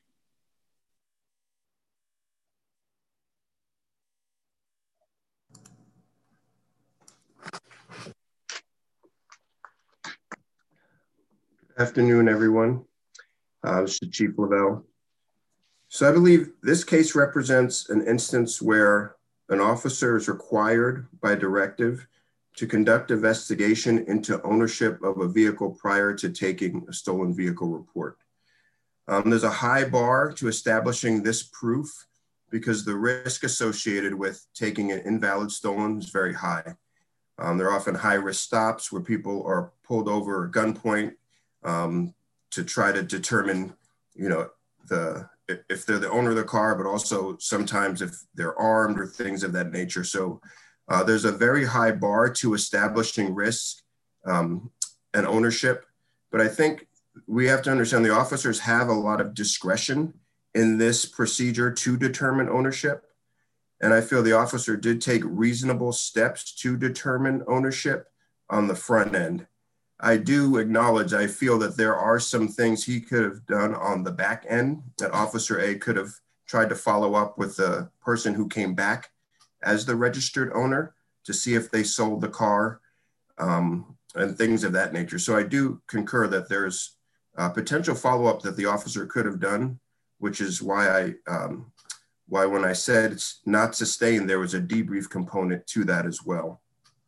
S11: Good afternoon, everyone. Uh, this is Chief Lavelle. So I believe this case represents an instance where an officer is required by directive to conduct investigation into ownership of a vehicle prior to taking a stolen vehicle report. Um, there's a high bar to establishing this proof because the risk associated with taking an invalid stolen is very high. Um, there are often high risk stops where people are pulled over at gunpoint um, to try to determine, you know, the if they're the owner of the car, but also sometimes if they're armed or things of that nature. So uh, there's a very high bar to establishing risk um, and ownership. But I think we have to understand the officers have a lot of discretion in this procedure to determine ownership. And I feel the officer did take reasonable steps to determine ownership on the front end. I do acknowledge, I feel that there are some things he could have done on the back end, that Officer A could have tried to follow up with the person who came back as the registered owner to see if they sold the car um, and things of that nature. So I do concur that there's a potential follow-up that the officer could have done, which is why I, um, why when I said it's not sustained, there was a debrief component to that as well.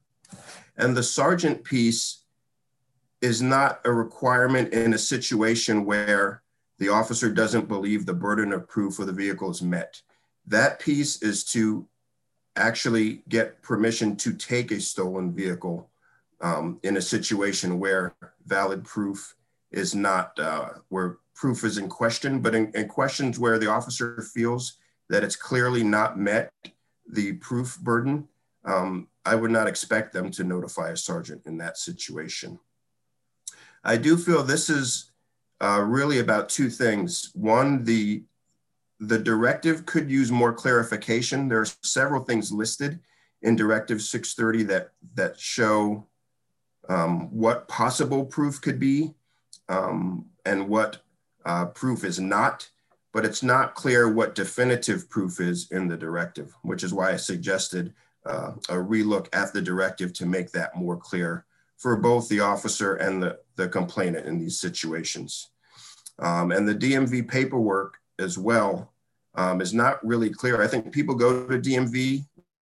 S11: And the sergeant piece is not a requirement in a situation where the officer doesn't believe the burden of proof for the vehicle is met. That piece is to actually get permission to take a stolen vehicle um, in a situation where valid proof is not, uh, where proof is in question, but in, in questions where the officer feels that it's clearly not met the proof burden, um, I would not expect them to notify a sergeant in that situation. I do feel this is uh, really about two things. One, the, the directive could use more clarification. There are several things listed in Directive six thirty that, that show um, what possible proof could be um, and what uh, proof is not, but it's not clear what definitive proof is in the directive, which is why I suggested uh, a relook at the directive to make that more clear for both the officer and the, the complainant in these situations. Um, and the D M V paperwork as well um, is not really clear. I think people go to D M V,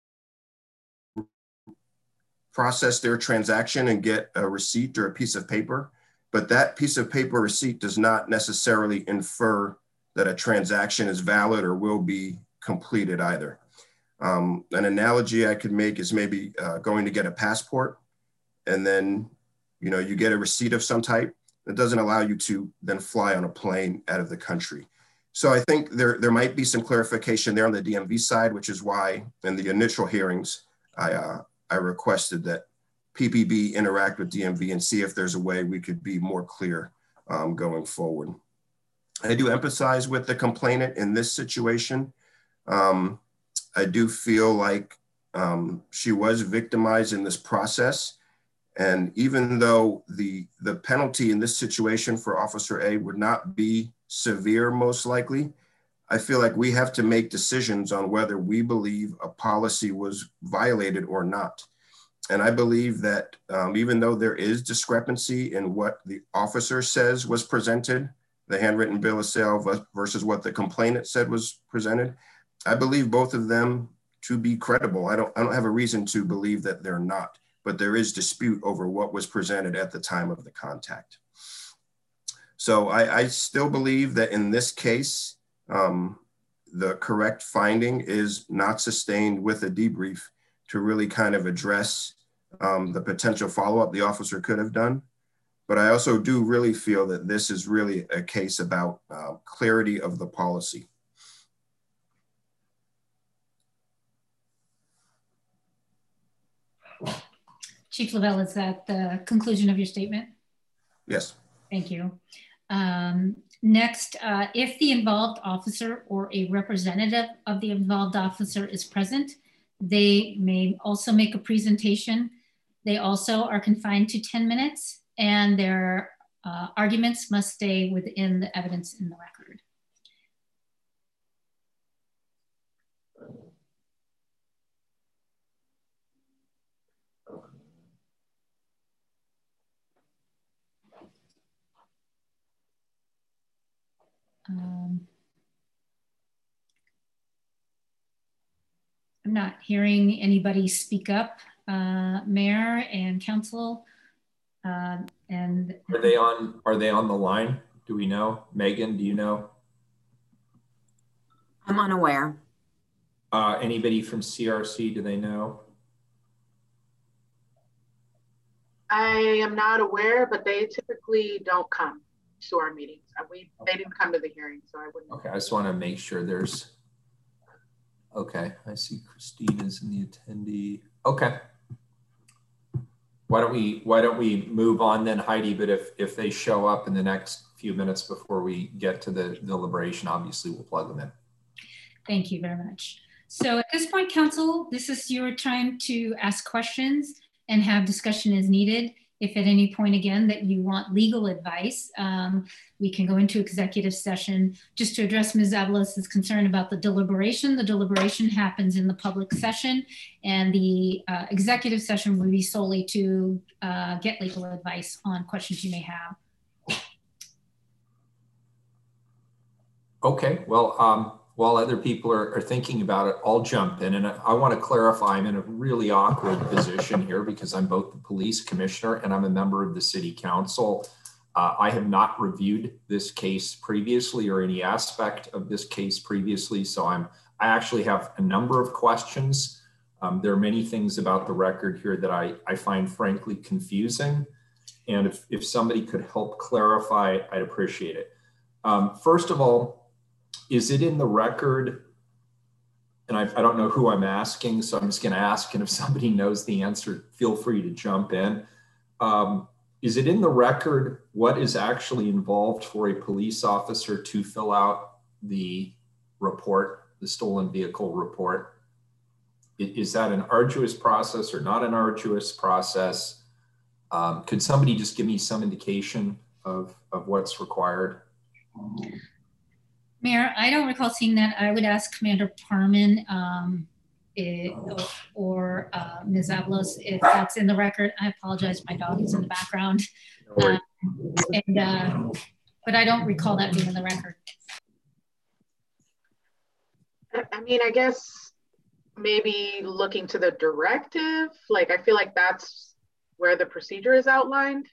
S11: process their transaction and get a receipt or a piece of paper, but that piece of paper receipt does not necessarily infer that a transaction is valid or will be completed either. Um, an analogy I could make is maybe uh, going to get a passport, and then, you know, you get a receipt of some type that doesn't allow you to then fly on a plane out of the country. So I think there, there might be some clarification there on the D M V side, which is why in the initial hearings, I, uh, I requested that P P B interact with D M V and see if there's a way we could be more clear um, going forward. I do empathize with the complainant in this situation. Um, I do feel like um, she was victimized in this process. And even though the, the penalty in this situation for Officer A would not be severe, most likely, I feel like we have to make decisions on whether we believe a policy was violated or not. And I believe that um, even though there is discrepancy in what the officer says was presented, the handwritten bill of sale versus what the complainant said was presented, I believe both of them to be credible. I don't, I don't have a reason to believe that they're not, but there is dispute over what was presented at the time of the contact. So I, I still believe that in this case, um, the correct finding is not sustained with a debrief to really kind of address um, the potential follow-up the officer could have done. But I also do really feel that this is really a case about uh, clarity of the policy.
S7: Chief Lavelle, is that the conclusion of your statement?
S11: Yes.
S7: Thank you. Um, next, uh, if the involved officer or a representative of the involved officer is present, they may also make a presentation. They also are confined to ten minutes, and their uh, arguments must stay within the evidence in the record. Um, I'm not hearing anybody speak up, uh, Mayor and Council. Uh, and
S1: are they on? Are they on the line? Do we know? Megan, do you know?
S2: I'm unaware.
S1: Uh, anybody from C R C? Do they know?
S9: I am not aware, but they typically don't come to our meetings. We they didn't come to the hearing, so I wouldn't.
S1: Okay, I just want to make sure there's. Okay, I see Christina's in the attendee. Okay. Why don't we why don't we move on then, Heidi? But if if they show up in the next few minutes before we get to the deliberation, obviously we'll plug them in.
S7: Thank you very much. So at this point, Council, this is your time to ask questions and have discussion as needed. If at any point, again, that you want legal advice, um, we can go into executive session. Just to address Miz Avalos' concern about the deliberation, the deliberation happens in the public session, and the uh, executive session will be solely to uh, get legal advice on questions you may have.
S1: Okay, well, um, while other people are, are thinking about it, I'll jump in. And I, I want to clarify, I'm in a really awkward position here because I'm both the police commissioner and I'm a member of the city council. Uh, I have not reviewed this case previously or any aspect of this case previously. So I'm, I actually have a number of questions. Um, there are many things about the record here that I, I find frankly confusing. And if, if somebody could help clarify, I'd appreciate it. Um, first of all, is it in the record? And I, I don't know who I'm asking, so I'm just going to ask. And if somebody knows the answer, feel free to jump in. Um, is it in the record what is actually involved for a police officer to fill out the report, the stolen vehicle report? Is that an arduous process or not an arduous process? Um, could somebody just give me some indication of, of what's required?
S7: Mayor, I don't recall seeing that. I would ask Commander Parman um, it, or, or uh, Miz Avalos if that's in the record. I apologize, my dog is in the background.
S1: No
S7: um, and, uh, but I don't recall that being in the record.
S9: I mean, I guess maybe looking to the directive, like I feel like that's where the procedure is outlined.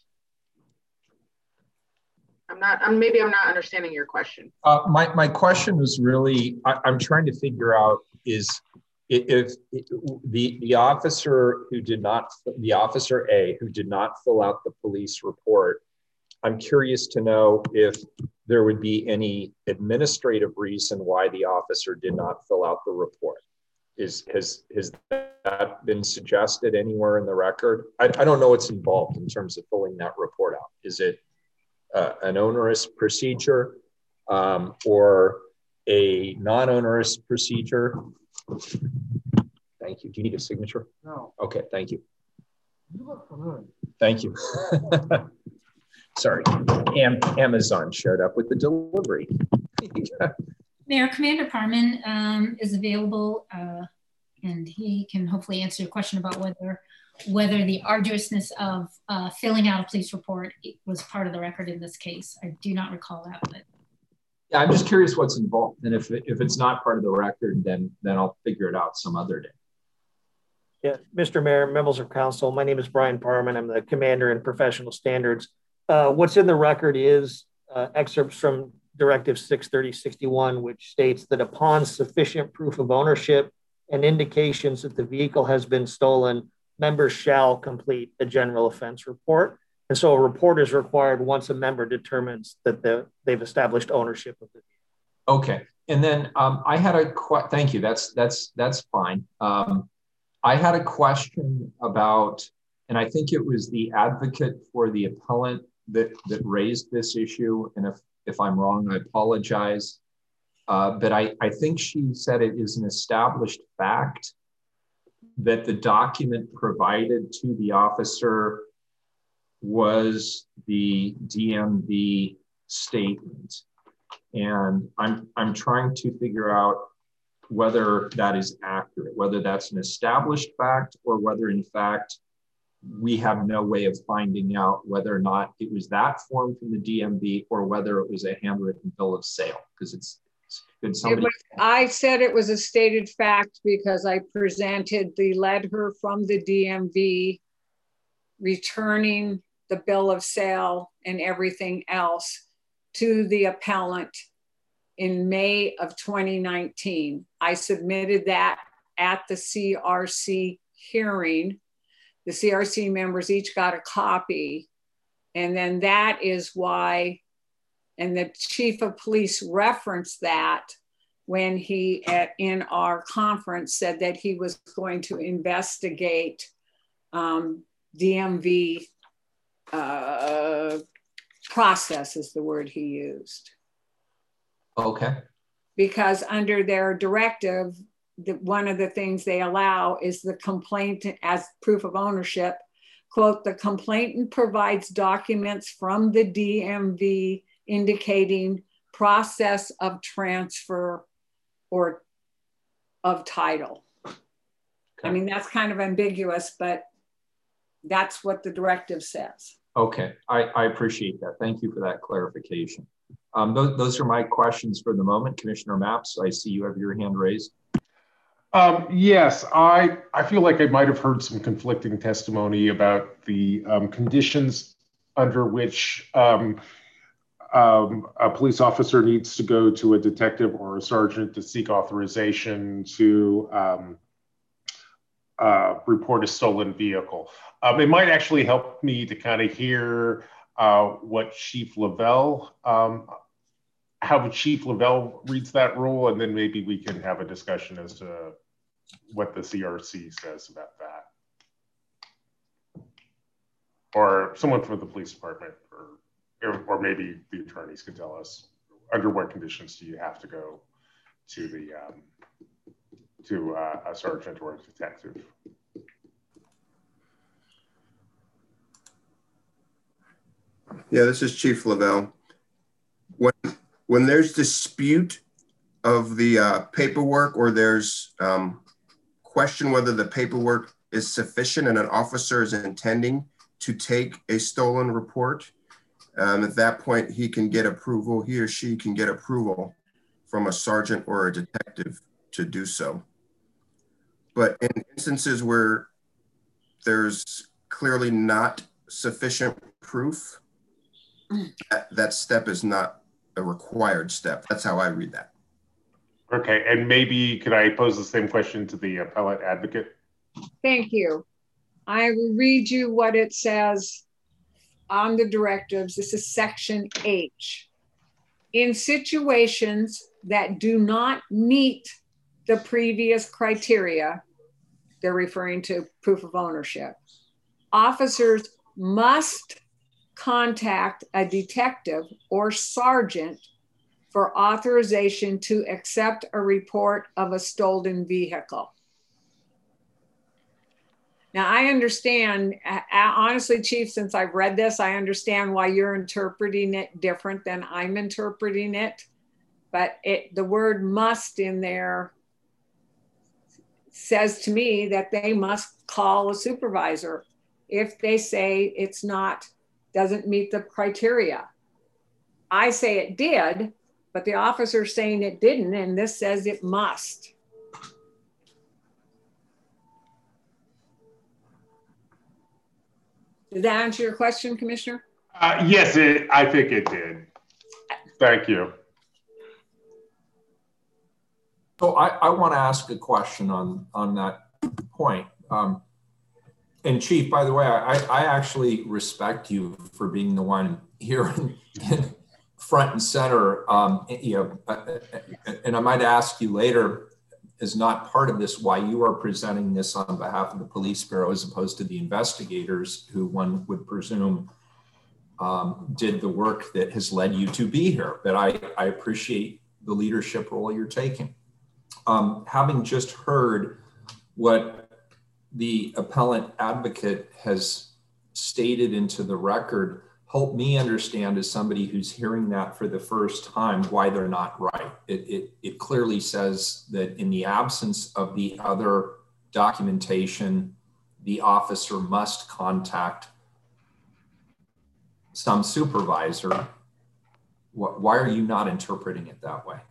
S9: I'm not, I'm, maybe I'm not understanding your question.
S1: Uh, my, my question was really, I, I'm trying to figure out is if, if the, the officer who did not, the officer A who did not fill out the police report, I'm curious to know if there would be any administrative reason why the officer did not fill out the report. Is, has, has that been suggested anywhere in the record? I, I don't know what's involved in terms of filling that report out. Is it Uh, an onerous procedure um, or a non-onerous procedure? Thank you. Do you need a signature?
S12: No.
S1: Okay, thank you.
S12: You look familiar.
S1: Thank you. Sorry, Am Amazon showed up with the delivery.
S7: Mayor, Commander Parman um, is available uh, and he can hopefully answer your question about whether whether the arduousness of uh, filling out a police report was part of the record in this case. I do not recall that. But.
S1: Yeah, I'm just curious what's involved. And if, it, if it's not part of the record, then, then I'll figure it out some other day.
S13: Yeah, Mister Mayor, members of council, my name is Brian Parman. I'm the commander in professional standards. Uh, what's in the record is uh, excerpts from Directive six thirty sixty-one, which states that upon sufficient proof of ownership and indications that the vehicle has been stolen, members shall complete a general offense report. And so a report is required once a member determines that the, they've established ownership of the vehicle.
S1: Okay, and then um, I had a, thank you, that's, that's, that's fine. Um, I had a question about, and I think it was the advocate for the appellant that, that raised this issue. And if, if I'm wrong, I apologize. Uh, but I, I think she said it is an established fact that the document provided to the officer was the D M V statement. And I'm, I'm trying to figure out whether that is accurate, whether that's an established fact or whether in fact, we have no way of finding out whether or not it was that form from the D M V or whether it was a handwritten bill of sale, because it's, it's good somebody.
S10: It was, I said it was a stated fact because I presented the letter from the D M V returning the bill of sale and everything else to the appellant in May of twenty nineteen. I submitted that at the C R C hearing. The C R C members each got a copy. And then that is why, and the chief of police referenced that when he, at, in our conference, said that he was going to investigate um, D M V uh, process is the word he used.
S1: Okay.
S10: Because under their directive, the, one of the things they allow is the complaint as proof of ownership. Quote, the complainant provides documents from the D M V indicating process of transfer or of title. Okay. I mean, that's kind of ambiguous, but that's what the directive says.
S1: Okay, I, I appreciate that. Thank you for that clarification. Um, those, those are my questions for the moment. Commissioner Mapps, I see you have your hand raised.
S14: Um, yes, I, I feel like I might have heard some conflicting testimony about the um, conditions under which um, um, a police officer needs to go to a detective or a sergeant to seek authorization to um, uh, report a stolen vehicle. Um, it might actually help me to kind of hear uh, what Chief Lavelle, um, how Chief Lavelle reads that rule, and then maybe we can have a discussion as to what the C R C says about that. Or someone from the police department, or, or maybe the attorneys can tell us under what conditions do you have to go to the um, to uh, a sergeant or a detective.
S11: Yeah, this is Chief Lavelle. When, when there's dispute of the uh, paperwork, or there's um, question whether the paperwork is sufficient and an officer is intending to take a stolen report, um, at that point he can get approval, he or she can get approval from a sergeant or a detective to do so. But in instances where there's clearly not sufficient proof, That, that step is not a required step. That's how I read that.
S14: Okay, and maybe could I pose the same question to the appellate advocate?
S10: Thank you. I will read you what it says on the directives. This is section H. In situations that do not meet the previous criteria, they're referring to proof of ownership, officers must contact a detective or sergeant for authorization to accept a report of a stolen vehicle. Now, I understand, honestly, Chief, since I've read this, I understand why you're interpreting it different than I'm interpreting it. But it, the word must in there says to me that they must call a supervisor if they say it's not, doesn't meet the criteria. I say it did, but the officer's saying it didn't, and this says it must. Did that answer your question, Commissioner?
S14: Uh, yes, it, I think it did. Thank you.
S1: So I, I want to ask a question on, on that point. Um, and Chief, by the way, I, I actually respect you for being the one here in, in front and center. Um, you know, and I might ask you later, as not part of this, why you are presenting this on behalf of the Police Bureau as opposed to the investigators who one would presume um, did the work that has led you to be here. But I, I appreciate the leadership role you're taking. Um, having just heard what the appellant advocate has stated into the record, help me understand, as somebody who's hearing that for the first time, why they're not right. It, it, it clearly says that in the absence of the other documentation, the officer must contact some supervisor. Why are you not interpreting it that way?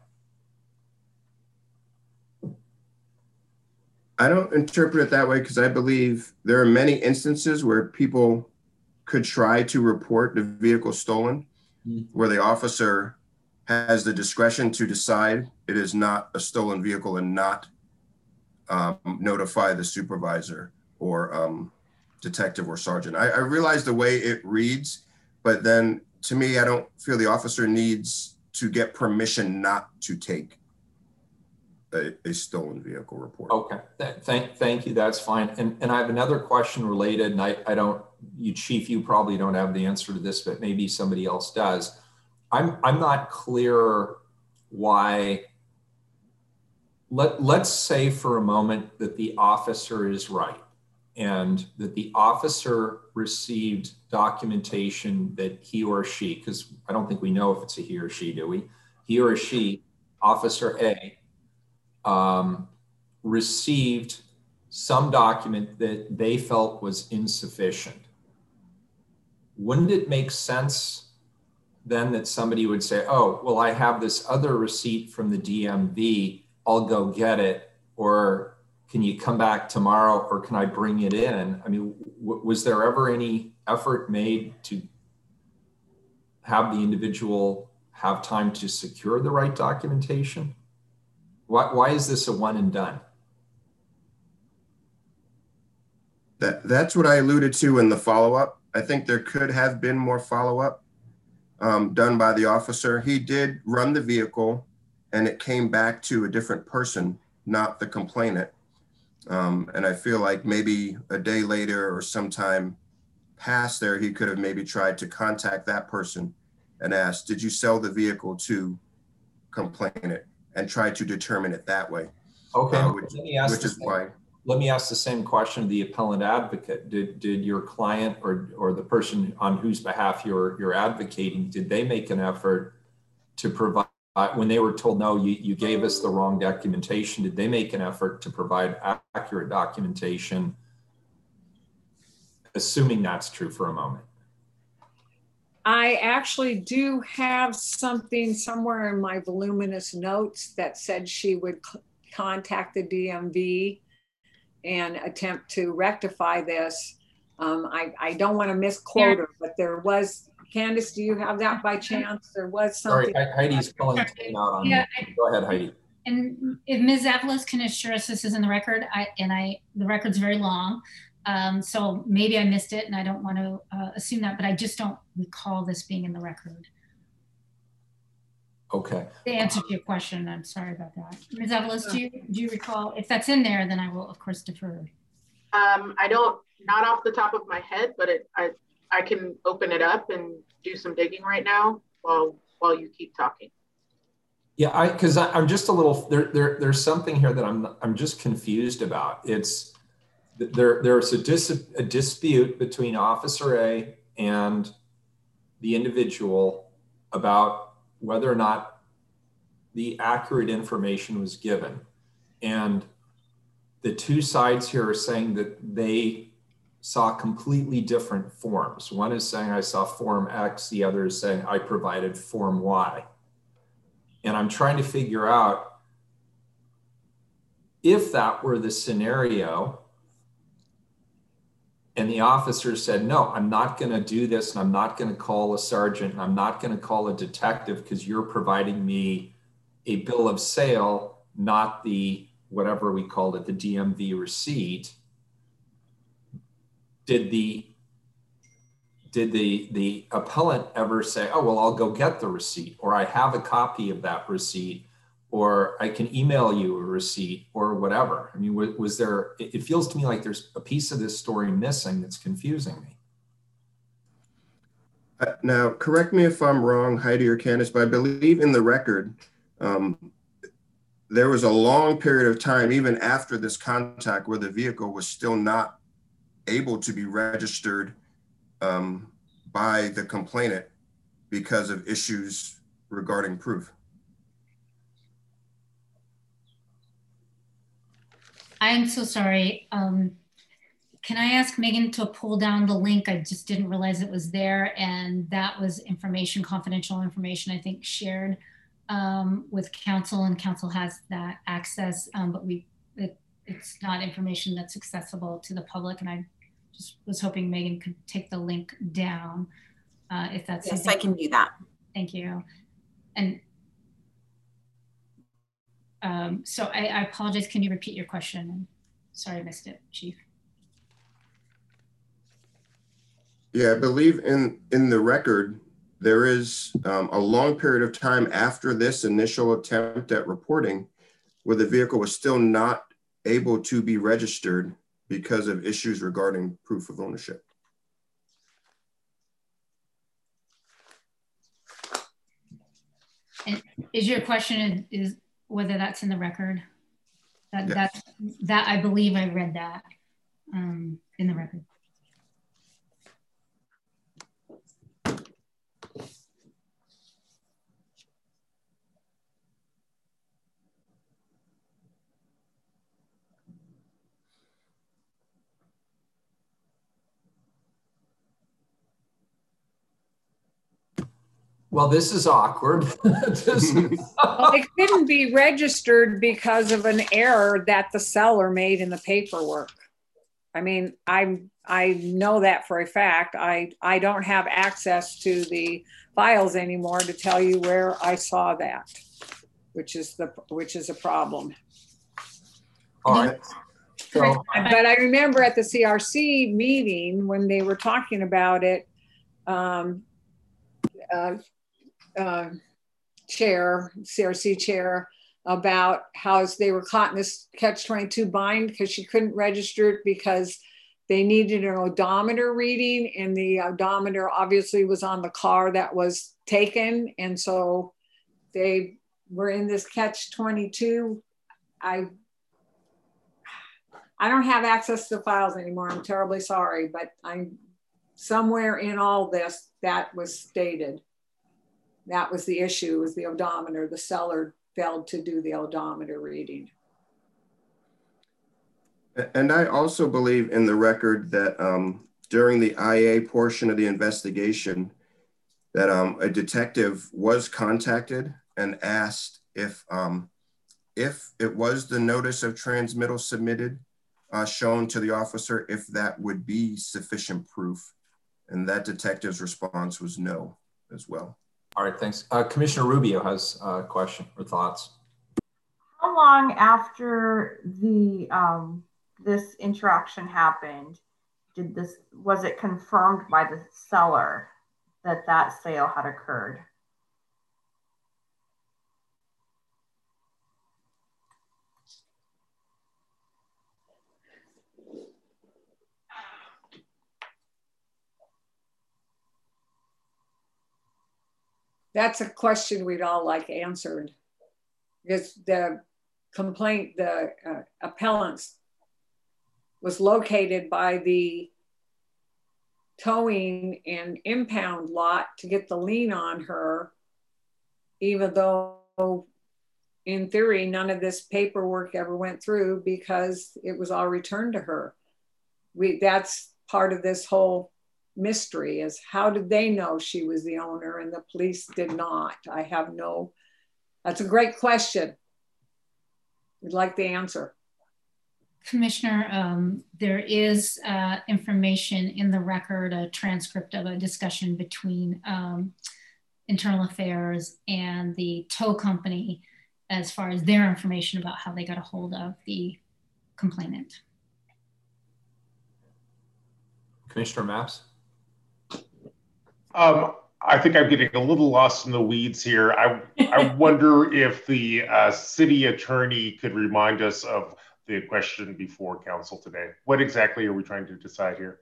S11: I don't interpret it that way because I believe there are many instances where people could try to report the vehicle stolen, mm-hmm. where the officer has the discretion to decide it is not a stolen vehicle and not um, notify the supervisor or um, detective or sergeant. I, I realize the way it reads, but then to me, I don't feel the officer needs to get permission not to take A, a stolen vehicle report.
S1: Okay, Th thank, thank you, that's fine. And, and I have another question related, and I, I don't, you Chief, you probably don't have the answer to this, but maybe somebody else does. I'm, I'm not clear why, let, let's say for a moment that the officer is right and that the officer received documentation that he or she, because I don't think we know if it's a he or she, do we? He or she, Officer A, Um, received some document that they felt was insufficient. Wouldn't it make sense then that somebody would say, oh, well, I have this other receipt from the D M V, I'll go get it, or can you come back tomorrow, or can I bring it in? I mean, w was there ever any effort made to have the individual have time to secure the right documentation? Why, why is this a one and done?
S11: That, that's what I alluded to in the follow-up. I think there could have been more follow-up um, done by the officer. He did run the vehicle and it came back to a different person, not the complainant. Um, and I feel like maybe a day later or sometime past there, he could have maybe tried to contact that person and ask, did you sell the vehicle to complainant? And try to determine it that way.
S1: Okay,
S11: uh, which,
S1: let me ask
S11: which is
S1: same,
S11: why.
S1: Let me ask the same question to the appellant advocate. Did, did your client or, or the person on whose behalf you're, you're advocating, did they make an effort to provide, when they were told, no, you, you gave us the wrong documentation, did they make an effort to provide accurate documentation, assuming that's true for a moment?
S10: I actually do have something somewhere in my voluminous notes that said she would contact the D M V and attempt to rectify this. Um, I, I don't want to misquote her, but there was, Candace, do you have that by chance? There was something.
S1: Sorry, Heidi's calling out on yeah, me. Go ahead, Heidi.
S7: And if Miz Avalos can assure us this is in the record, I, and I, the record's very long. Um, so maybe I missed it and I don't want to uh, assume that, but I just don't recall this being in the record.
S1: Okay.
S7: The answer to your question, I'm sorry about that. Miz Avalos, do you, do you recall? If that's in there, then I will of course defer.
S9: Um, I don't, not off the top of my head, but it, I, I can open it up and do some digging right now while, while you keep talking.
S1: Yeah, I, cause I, I'm just a little, there, there, there's something here that I'm, I'm just confused about. It's, There, there's a, dis, a dispute between Officer A and the individual about whether or not the accurate information was given. And the two sides here are saying that they saw completely different forms. One is saying I saw form X, the other is saying I provided form Y. And I'm trying to figure out if that were the scenario and the officer said, no, I'm not going to do this, and I'm not going to call a sergeant, and I'm not going to call a detective because you're providing me a bill of sale, not the, whatever we called it, the D M V receipt. Did the, did the, the appellant ever say, oh, well, I'll go get the receipt, or I have a copy of that receipt, or I can email you a receipt, or whatever? I mean, was, was there, it feels to me like there's a piece of this story missing that's confusing me.
S11: Uh, now, correct me if I'm wrong, Heidi or Candace, but I believe in the record, um, there was a long period of time, even after this contact, where the vehicle was still not able to be registered um, by the complainant because of issues regarding proof.
S7: I am so sorry. Um, can I ask Megan to pull down the link? I just didn't realize it was there, and that was information, confidential information, I think shared um, with council, and council has that access, um, but we it, it's not information that's accessible to the public, and I just was hoping Megan could take the link down uh, if that's
S2: yes,
S7: something.
S2: I can do that.
S7: Thank you. And Um, so I, I apologize. Can you repeat your question? Sorry, I missed it, Chief.
S11: Yeah, I believe in, in the record, there is um, a long period of time after this initial attempt at reporting where the vehicle was still not able to be registered because of issues regarding proof of ownership.
S7: And is your question is, is whether that's in the record? That,
S11: yes.
S7: that, that I believe I read that um, in the record.
S1: Well, this is awkward. this is
S10: Well, it couldn't be registered because of an error that the seller made in the paperwork. I mean, I I know that for a fact. I, I don't have access to the files anymore to tell you where I saw that, which is the which is a problem.
S1: All right. So,
S10: but I remember at the C R C meeting when they were talking about it, um, uh, uh, chair, C R C chair, about how they were caught in this catch twenty-two bind because she couldn't register it because they needed an odometer reading, and the odometer obviously was on the car that was taken. And so they were in this catch twenty-two. I, I don't have access to the files anymore. I'm terribly sorry, but I'm somewhere in all this that was stated. That was the issue, was the odometer. The seller failed to do the odometer reading.
S11: And I also believe in the record that um, during the I A portion of the investigation, that um, a detective was contacted and asked if, um, if it was the notice of transmittal submitted, uh, shown to the officer, if that would be sufficient proof. And that detective's response was no as well.
S1: All right, thanks. Uh, Commissioner Rubio has a question or thoughts.
S8: How long after the um, this interaction happened did this was it confirmed by the seller that that sale had occurred?
S10: That's a question we'd all like answered, because the complaint, the uh, appellants was located by the towing and impound lot to get the lien on her, even though in theory, none of this paperwork ever went through because it was all returned to her. We, that's part of this whole mystery, is how did they know she was the owner and the police did not? I have no, that's a great question. We'd like the answer.
S7: Commissioner, um, there is uh, information in the record, a transcript of a discussion between um, Internal Affairs and the tow company as far as their information about how they got a hold of the complainant.
S1: Commissioner Mapps?
S14: Um, I think I'm getting a little lost in the weeds here. I, I wonder if the uh, city attorney could remind us of the question before council today. What exactly are we trying to decide here?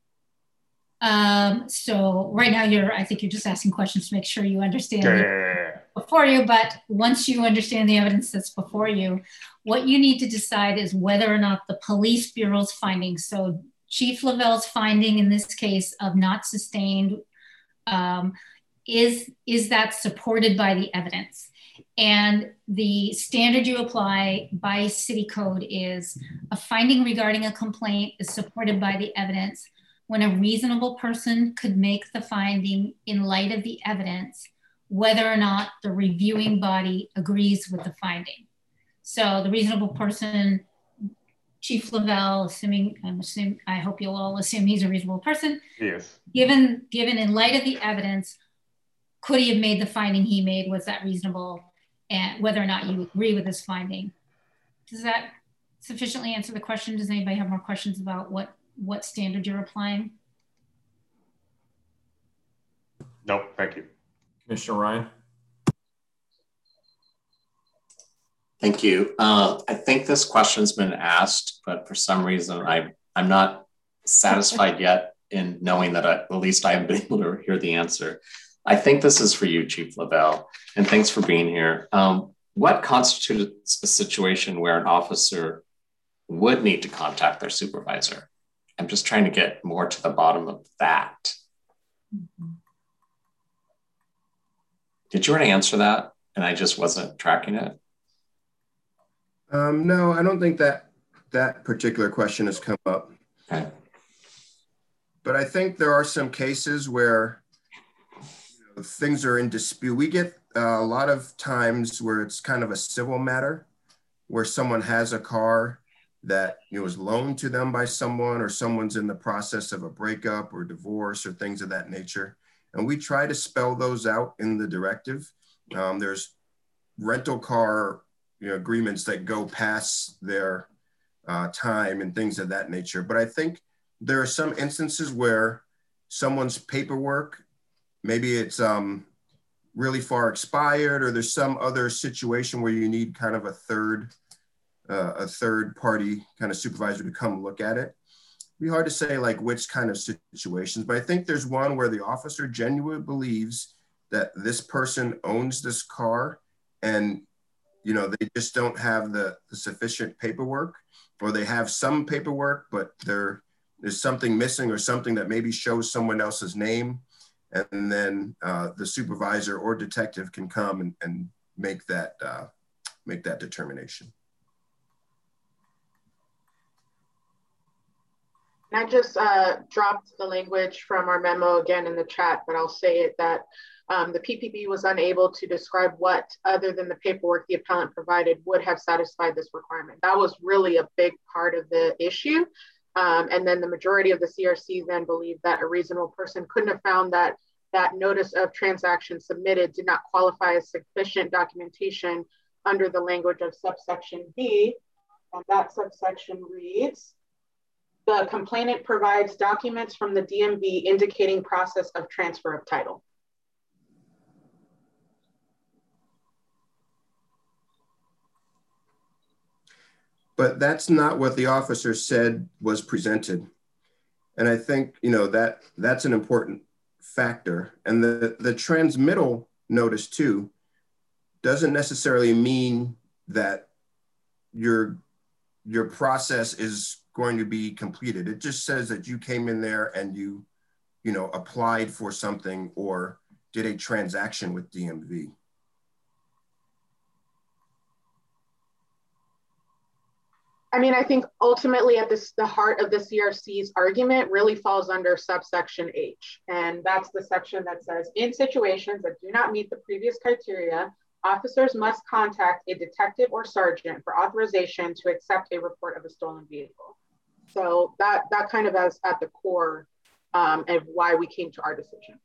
S7: Um, so right now you're, I think you're just asking questions to make sure you understand
S14: yeah.
S7: before you, but once you understand the evidence that's before you, what you need to decide is whether or not the police bureau's findings, so Chief Lavelle's finding in this case of not sustained, um, is, is that supported by the evidence? And the standard you apply by city code is a finding regarding a complaint is supported by the evidence when a reasonable person could make the finding in light of the evidence, whether or not the reviewing body agrees with the finding. So the reasonable person, Chief Lavelle, assuming, I'm assuming, I hope you'll all assume he's a reasonable person.
S14: Yes.
S7: Given, given in light of the evidence, could he have made the finding he made? Was that reasonable? And whether or not you agree with this finding. Does that sufficiently answer the question? Does anybody have more questions about what, what standard you're applying?
S14: No, thank you.
S1: Commissioner Ryan?
S3: Thank you. Uh, I think this question's been asked, but for some reason I, I'm not satisfied yet in knowing that I, at least I have been able to hear the answer. I think this is for you, Chief Lavelle, and thanks for being here. Um, what constitutes a situation where an officer would need to contact their supervisor? I'm just trying to get more to the bottom of that. Mm-hmm. Did you already answer that and I just wasn't tracking it?
S11: Um, no, I don't think that that particular question has come up.
S3: Okay.
S11: But I think there are some cases where you know, things are in dispute. We get uh, a lot of times where it's kind of a civil matter, where someone has a car that you know, was loaned to them by someone, or someone's in the process of a breakup or divorce or things of that nature. And we try to spell those out in the directive. Um, there's rental car you know, agreements that go past their uh, time and things of that nature. But I think there are some instances where someone's paperwork, maybe it's um, really far expired, or there's some other situation where you need kind of a third, uh, a third party kind of supervisor to come look at it. It'd be hard to say like which kind of situations, but I think there's one where the officer genuinely believes that this person owns this car and you know, they just don't have the, the sufficient paperwork, or they have some paperwork, but there there's something missing or something that maybe shows someone else's name. And then uh, the supervisor or detective can come and, and make that uh, make that determination.
S9: I just uh, dropped the language from our memo again in the chat, but I'll say it that um, the P P B was unable to describe what, other than the paperwork the appellant provided, would have satisfied this requirement. That was really a big part of the issue. Um, and then the majority of the C R C then believed that a reasonable person couldn't have found that that notice of transaction submitted did not qualify as sufficient documentation under the language of subsection B. And that subsection reads, the complainant provides documents from the D M V indicating process of transfer of title.
S11: But that's not what the officer said was presented. And I think, you know, that that's an important factor. And the, the transmittal notice too doesn't necessarily mean that your, your process is going to be completed. It just says that you came in there and you, you know, applied for something or did a transaction with D M V.
S9: I mean, I think ultimately at this, the heart of the C R C's argument really falls under subsection H. And that's the section that says, in situations that do not meet the previous criteria, officers must contact a detective or sergeant for authorization to accept a report of a stolen vehicle. So that, that kind of is at the core um, of why we came to our decision.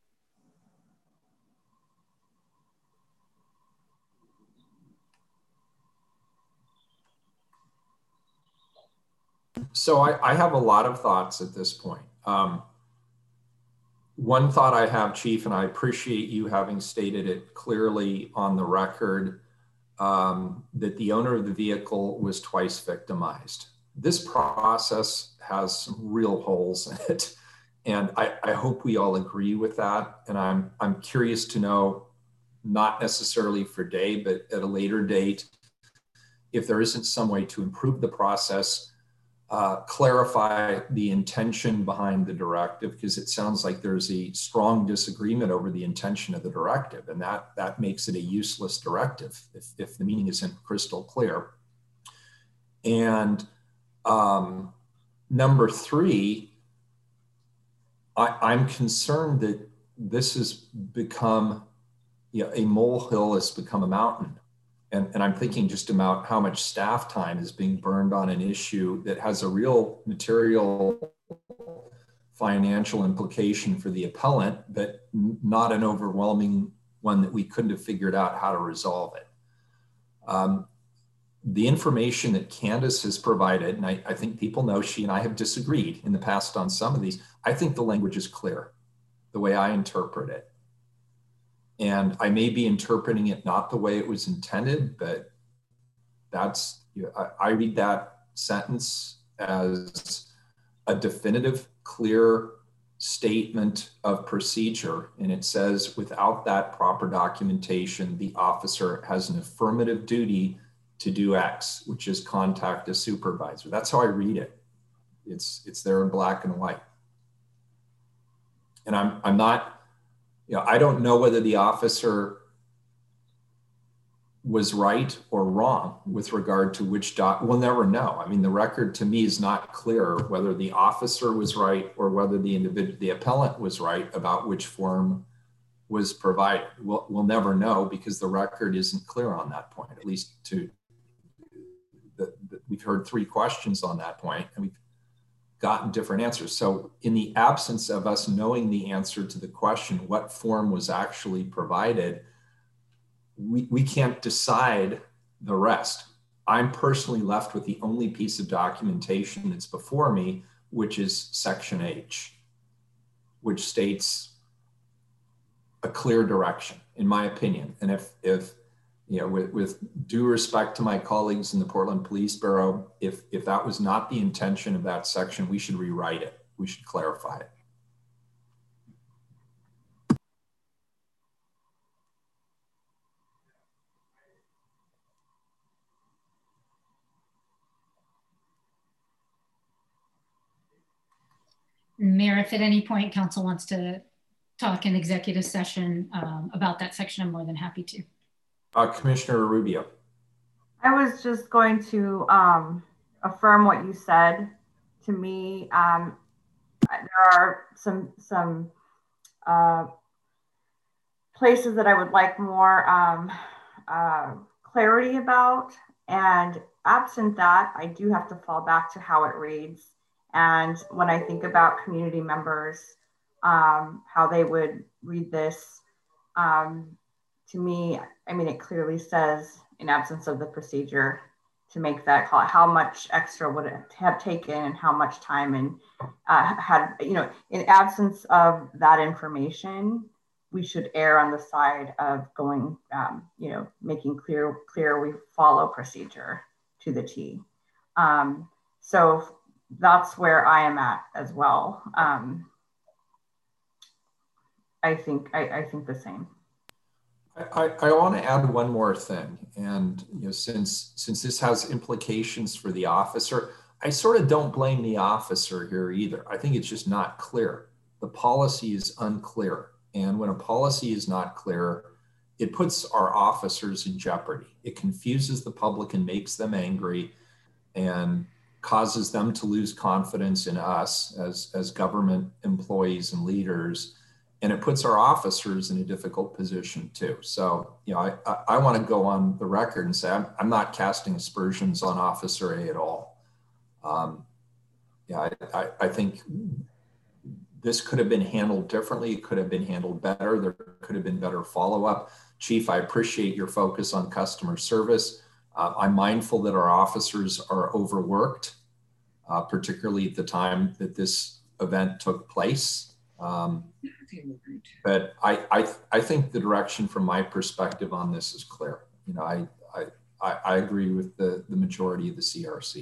S1: So I, I have a lot of thoughts at this point. Um, one thought I have, Chief, and I appreciate you having stated it clearly on the record, um, that the owner of the vehicle was twice victimized. This process has some real holes in it. And I, I hope we all agree with that. And I'm, I'm curious to know, not necessarily for today, but at a later date, if there isn't some way to improve the process, uh, clarify the intention behind the directive, because it sounds like there's a strong disagreement over the intention of the directive, and that, that makes it a useless directive if, if the meaning isn't crystal clear. And um, number three, I, I'm concerned that this has become, you know, a molehill has become a mountain. And, and I'm thinking just about how much staff time is being burned on an issue that has a real material financial implication for the appellant, but not an overwhelming one that we couldn't have figured out how to resolve it. Um, the information that Candace has provided, and I, I think people know she and I have disagreed in the past on some of these, I think the language is clear, the way I interpret it. And I may be interpreting it not the way it was intended, but that's, you know, I, I read that sentence as a definitive, clear statement of procedure. And it says, without that proper documentation, the officer has an affirmative duty to do X, which is contact a supervisor. That's how I read it. It's, it's there in black and white. And I'm, I'm not, you know, I don't know whether the officer was right or wrong with regard to which doc, we'll never know. I mean, the record to me is not clear whether the officer was right or whether the individual, the appellant was right about which form was provided. We'll, we'll never know because the record isn't clear on that point, at least to, the, the, we've heard three questions on that point and we've gotten different answers. So in the absence of us knowing the answer to the question, what form was actually provided, we, we can't decide the rest. I'm personally left with the only piece of documentation that's before me, which is section H, which states a clear direction, in my opinion. And if, if you know, with, with due respect to my colleagues in the Portland Police Bureau, if, if that was not the intention of that section, we should rewrite it. We should clarify it.
S7: Mayor, if at any point council wants to talk in executive session um, about that section, I'm more than happy to.
S1: Uh, Commissioner Rubio.
S8: I was just going to um, affirm what you said. To me, um, there are some some uh, places that I would like more um, uh, clarity about, and absent that, I do have to fall back to how it reads. And when I think about community members, um, how they would read this, um, to me, I mean, it clearly says in absence of the procedure to make that call, how much extra would it have taken and how much time and uh, had, you know, in absence of that information, we should err on the side of going, um, you know, making clear, clear we follow procedure to the T. Um, so that's where I am at as well. Um, I think, I, I think the same.
S1: I, I want to add one more thing. And you know, since, since this has implications for the officer, I sort of don't blame the officer here either. I think it's just not clear. The policy is unclear. And when a policy is not clear, it puts our officers in jeopardy. It confuses the public and makes them angry. And causes them to lose confidence in us as, as government employees and leaders. And it puts our officers in a difficult position too. So, you know, I, I, I want to go on the record and say I'm, I'm not casting aspersions on Officer A at all. Um, yeah, I, I, I think this could have been handled differently. It could have been handled better. There could have been better follow-up. Chief, I appreciate your focus on customer service. Uh, I'm mindful that our officers are overworked, uh, particularly at the time that this event took place. Um, but I, I, I think the direction from my perspective on this is clear. You know, I, I, I agree with the, the majority of the C R C.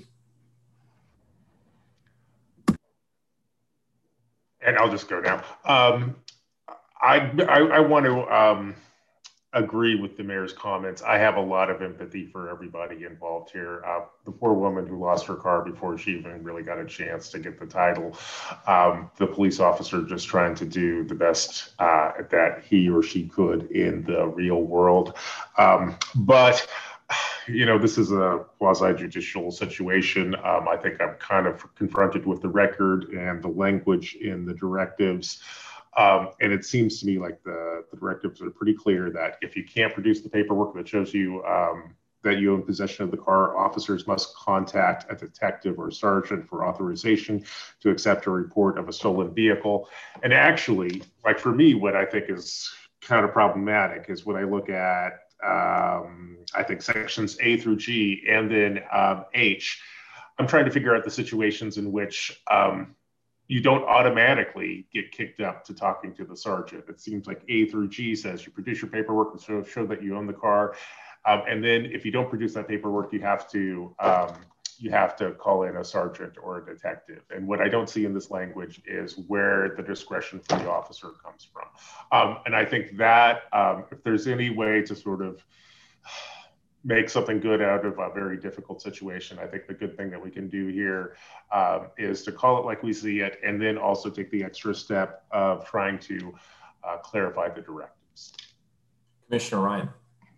S14: And I'll just go now. Um, I, I, I want to um, agree with the mayor's comments. I have a lot of empathy for everybody involved here. Uh, the poor woman who lost her car before she even really got a chance to get the title. Um, the police officer just trying to do the best uh, that he or she could in the real world. Um, but you know, this is a quasi-judicial situation. Um, I think I'm kind of confronted with the record and the language in the directives. Um, and it seems to me like the, the directives are pretty clear that if you can't produce the paperwork that shows you um, that you own possession of the car, officers must contact a detective or sergeant for authorization to accept a report of a stolen vehicle. And actually, like for me, what I think is kind of problematic is when I look at um, I think sections A through G and then um, H, I'm trying to figure out the situations in which um, you don't automatically get kicked up to talking to the sergeant. It seems like A through G says you produce your paperwork and show, show that you own the car. Um, and then if you don't produce that paperwork, you have to um, you have to call in a sergeant or a detective. And what I don't see in this language is where the discretion for the officer comes from. Um, and I think that um, if there's any way to sort of make something good out of a very difficult situation, I think the good thing that we can do here um, is to call it like we see it, and then also take the extra step of trying to uh, clarify the directives.
S1: Commissioner Ryan.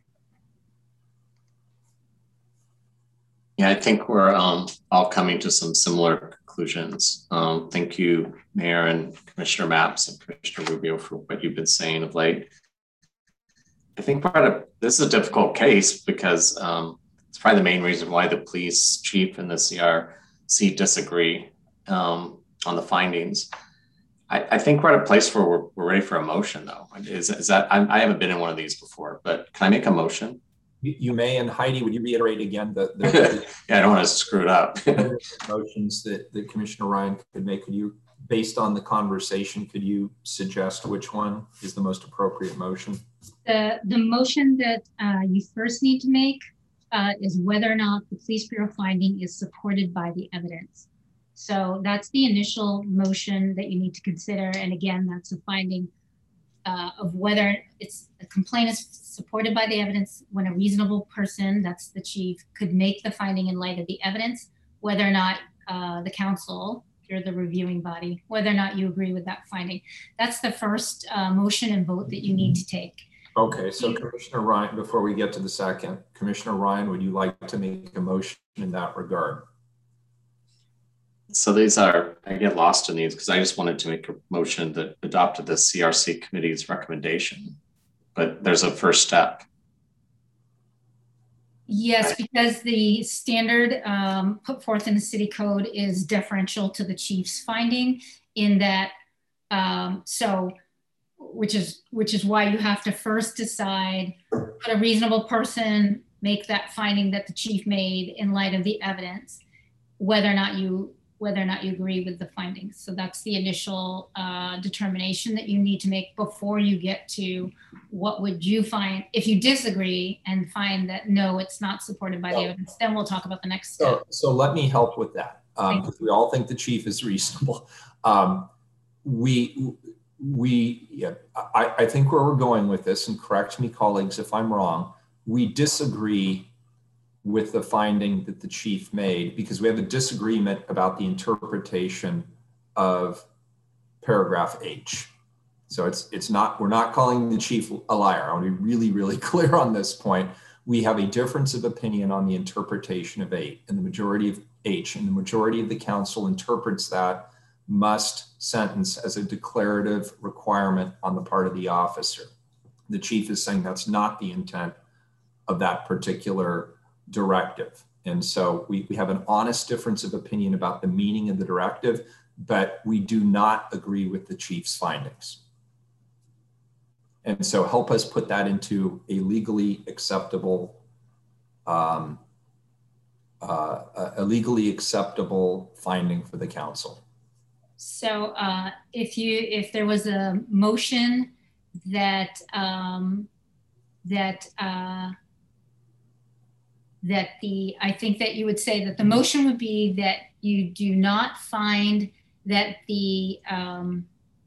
S3: Yeah, I think we're um, all coming to some similar conclusions. Um, thank you, Mayor and Commissioner Mapps and Commissioner Rubio for what you've been saying of late. I think part of this is a difficult case because um, it's probably the main reason why the police chief and the C R C disagree um, on the findings. I, I think we're at a place where we're, we're ready for a motion, though. Is, is that I'm, I haven't been in one of these before, but can I make a motion?
S1: You may, and Heidi, would you reiterate again the, the
S3: yeah, I don't want to screw it up.
S1: motions that, that Commissioner Ryan could make? Could you, based on the conversation, could you suggest which one is the most appropriate motion?
S7: The, the motion that uh, you first need to make uh, is whether or not the police bureau finding is supported by the evidence. So that's the initial motion that you need to consider. And again, that's a finding uh, of whether it's a complaint is supported by the evidence when a reasonable person, that's the chief, could make the finding in light of the evidence, whether or not uh, the council, you're the reviewing body, whether or not you agree with that finding. That's the first uh, motion and vote that you need to take.
S1: Okay, so Commissioner Ryan, before we get to the second, Commissioner Ryan, would you like to make a motion in that regard?
S3: So these are, I get lost in these because I just wanted to make a motion that adopted the C R C committee's recommendation, but there's a first step.
S7: Yes, because the standard um, put forth in the city code is deferential to the chief's finding in that, um, so, which is, which is why you have to first decide, could a reasonable person make that finding that the chief made in light of the evidence, whether or not you, whether or not you agree with the findings. So that's the initial uh, determination that you need to make before you get to what would you find. If you disagree and find that, no, it's not supported by the evidence, then we'll talk about the next step.
S1: So, so let me help with that. Um, because we all think the chief is reasonable. Um, we, we, yeah, I, I think where we're going with this, and correct me colleagues if I'm wrong, we disagree with the finding that the chief made because we have a disagreement about the interpretation of paragraph H. So it's it's not, we're not calling the chief a liar. I want to be really, really clear on this point. We have a difference of opinion on the interpretation of eight, and the majority of H, and the majority of the council interprets that must sentence as a declarative requirement on the part of the officer. The chief is saying that's not the intent of that particular directive. And so we, we have an honest difference of opinion about the meaning of the directive, but we do not agree with the chief's findings. And so help us put that into a legally acceptable, um, uh, a legally acceptable finding for the council.
S7: So uh, if you, if there was a motion that, um, that, uh, that the, I think that you would say that the motion would be that you do not find that the, um,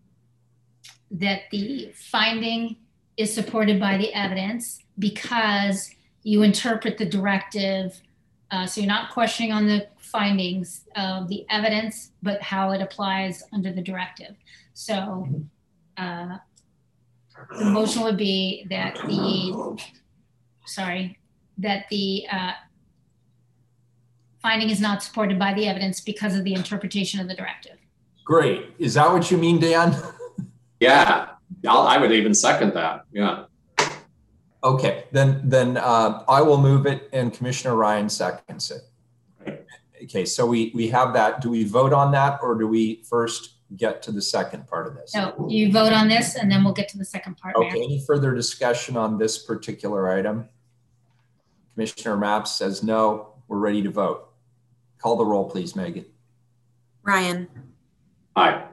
S7: that the finding is supported by the evidence because you interpret the directive. Uh, so you're not questioning on the findings of the evidence, but how it applies under the directive. So uh, the motion would be that the, sorry, that the uh, finding is not supported by the evidence because of the interpretation of the directive.
S1: Great. Is that what you mean, Dan?
S3: Yeah, I'll, I would even second that. Yeah.
S1: Okay, then then uh, I will move it and Commissioner Ryan seconds it. Okay, so we, we have that. Do we vote on that or do we first get to the second part of this?
S7: No, you vote on this and then we'll get to the second part.
S1: Okay,
S7: Mayor.
S1: any further discussion on this particular item? Commissioner Mapps says no, we're ready to vote. Call the roll, please, Megan.
S2: Ryan.
S3: Aye.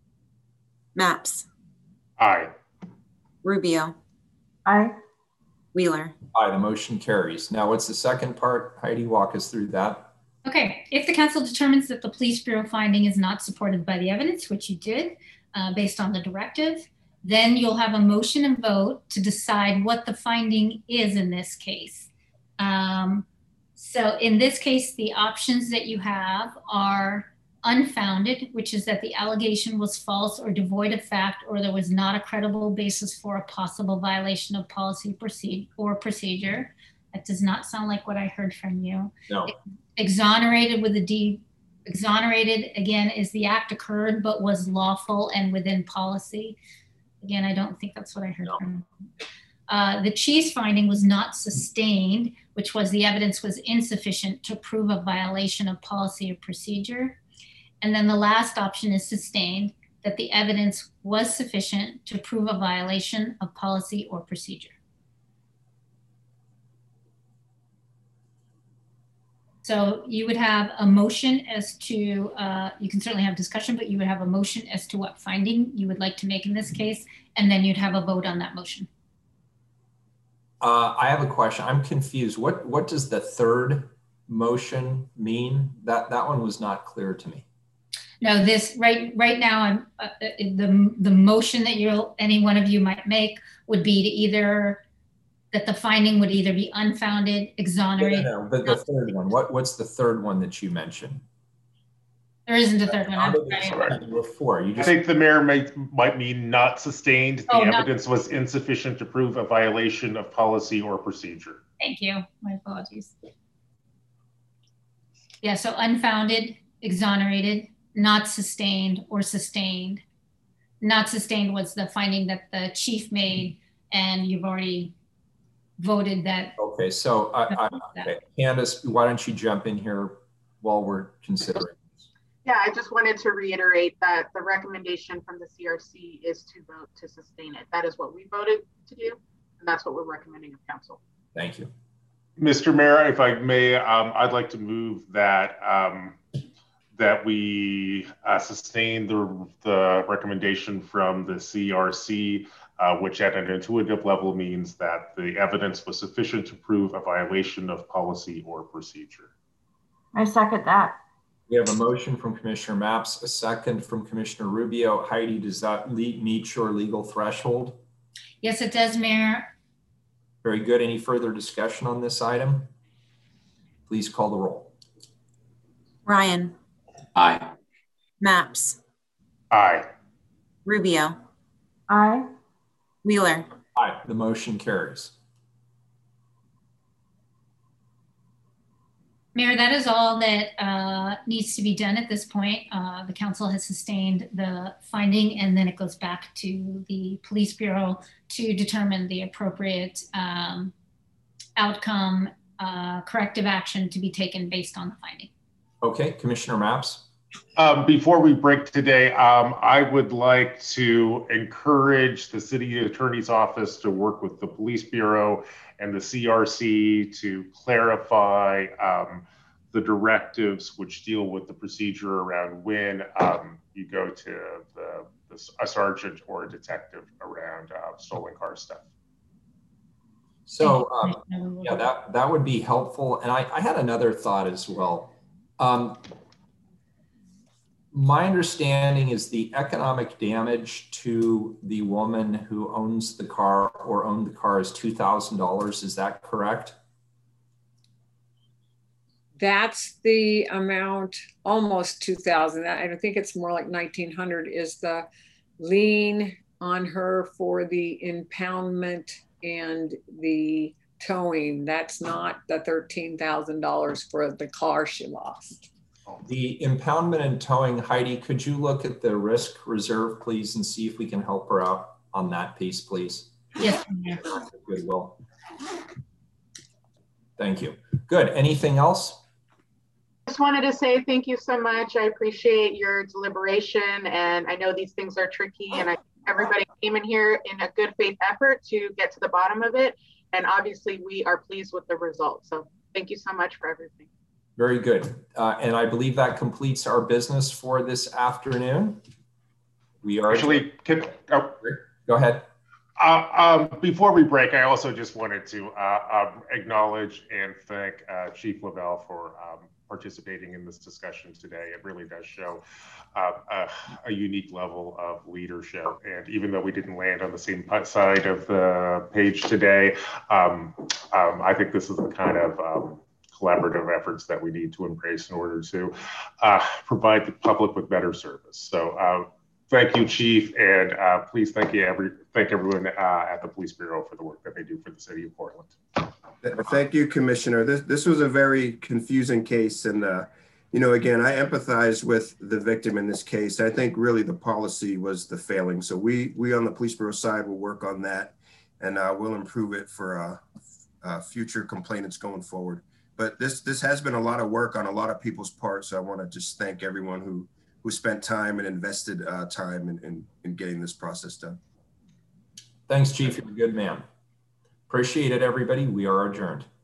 S2: Mapps.
S14: Aye.
S2: Rubio.
S8: Aye.
S2: Wheeler.
S1: Aye, the motion carries. Now what's the second part? Heidi, walk us through that.
S7: Okay, if the council determines that the police bureau finding is not supported by the evidence, which you did uh, based on the directive, then you'll have a motion and vote to decide what the finding is in this case. Um, so in this case, the options that you have are unfounded, which is that the allegation was false or devoid of fact, or there was not a credible basis for a possible violation of policy proceed or procedure. That does not sound like what I heard from you.
S1: No.
S7: Exonerated with a D, exonerated again is the act occurred but was lawful and within policy. Again, I don't think that's what I heard no. from you. Uh, the chief's finding was not sustained, which was the evidence was insufficient to prove a violation of policy or procedure. And then the last option is sustained, that the evidence was sufficient to prove a violation of policy or procedure. So you would have a motion as to, uh, you can certainly have discussion, but you would have a motion as to what finding you would like to make in this case, and then you'd have a vote on that motion.
S1: Uh, I have a question. I'm confused. What what does the third motion mean? That that one was not clear to me.
S7: No, this right right now, I'm uh, the the motion that you any one of you might make would be to either that the finding would either be unfounded, exonerated.
S1: No, no, no. The, the third one. What what's the third one that you mentioned?
S7: There isn't a third one. I'm
S14: sorry.
S1: Before you just
S14: I think the mayor might might mean not sustained. The
S7: oh,
S14: evidence
S7: not...
S14: was insufficient to prove a violation of policy or procedure.
S7: Thank you. My apologies. Yeah. So unfounded, exonerated, not sustained, or sustained. Not sustained was the finding that the chief made, and you've already voted that.
S1: Okay, so I, I, okay. Candace, why don't you jump in here while we're considering this?
S9: Yeah, I just wanted to reiterate that the recommendation from the C R C is to vote to sustain it. That is what we voted to do, and that's what we're recommending of council.
S1: Thank you.
S14: Mister Mayor, if I may, um, I'd like to move that um, that we uh, sustain the, the recommendation from the C R C, uh, which at an intuitive level means that the evidence was sufficient to prove a violation of policy or procedure.
S8: I second that.
S1: We have a motion from Commissioner Mapps, a second from Commissioner Rubio. Heidi, does that meet your legal threshold?
S7: Yes, it does, Mayor.
S1: Very good. Any further discussion on this item? Please call the roll.
S2: Ryan.
S3: Aye.
S2: Mapps.
S14: Aye.
S2: Rubio.
S8: Aye.
S2: Wheeler.
S1: Aye. The motion carries.
S7: Mayor, that is all that uh, needs to be done at this point. Uh, the council has sustained the finding, and then it goes back to the Police Bureau to determine the appropriate um, outcome, uh, corrective action to be taken based on the finding.
S1: Okay, Commissioner Mapps.
S14: Um, before we break today, um, I would like to encourage the City Attorney's Office to work with the Police Bureau and the C R C to clarify um, the directives which deal with the procedure around when um, you go to the, the, a sergeant or a detective around uh, stolen car stuff.
S1: So um, yeah, that, that would be helpful. And I, I had another thought as well. Um, My understanding is the economic damage to the woman who owns the car or owned the car is two thousand dollars. Is that correct?
S10: That's the amount, almost two thousand. I think it's more like nineteen hundred is the lien on her for the impoundment and the towing. That's not the thirteen thousand dollars for the car she lost.
S1: The impoundment and towing, Heidi, could you look at the risk reserve, please, and see if we can help her out on that piece, please?
S7: Yes.
S1: Goodwill. Thank you. Good. Anything else?
S9: Just wanted to say thank you so much. I appreciate your deliberation, and I know these things are tricky, and I, everybody came in here in a good faith effort to get to the bottom of it. And obviously we are pleased with the results. So thank you so much for everything.
S1: Very good. Uh, and I believe that completes our business for this afternoon. We are
S14: actually, can, oh,
S1: go ahead.
S14: Uh, um, before we break, I also just wanted to uh, um, acknowledge and thank uh, Chief Lavelle for um, participating in this discussion today. It really does show uh, a, a unique level of leadership. And even though we didn't land on the same side of the page today, um, um, I think this is the kind of um, collaborative efforts that we need to embrace in order to uh, provide the public with better service. So uh, thank you, Chief, and uh, please thank you every thank everyone uh, at the Police Bureau for the work that they do for the City of Portland.
S11: Thank you, Commissioner. This this was a very confusing case, and uh, you know, again, I empathize with the victim in this case. I think really the policy was the failing. So we we on the Police Bureau side will work on that, and uh, we'll improve it for uh, uh, future complainants going forward. But this this has been a lot of work on a lot of people's part. So I want to just thank everyone who who spent time and invested uh, time in, in, in getting this process done.
S1: Thanks, Chief. You're a good man. Appreciate it, everybody. We are adjourned.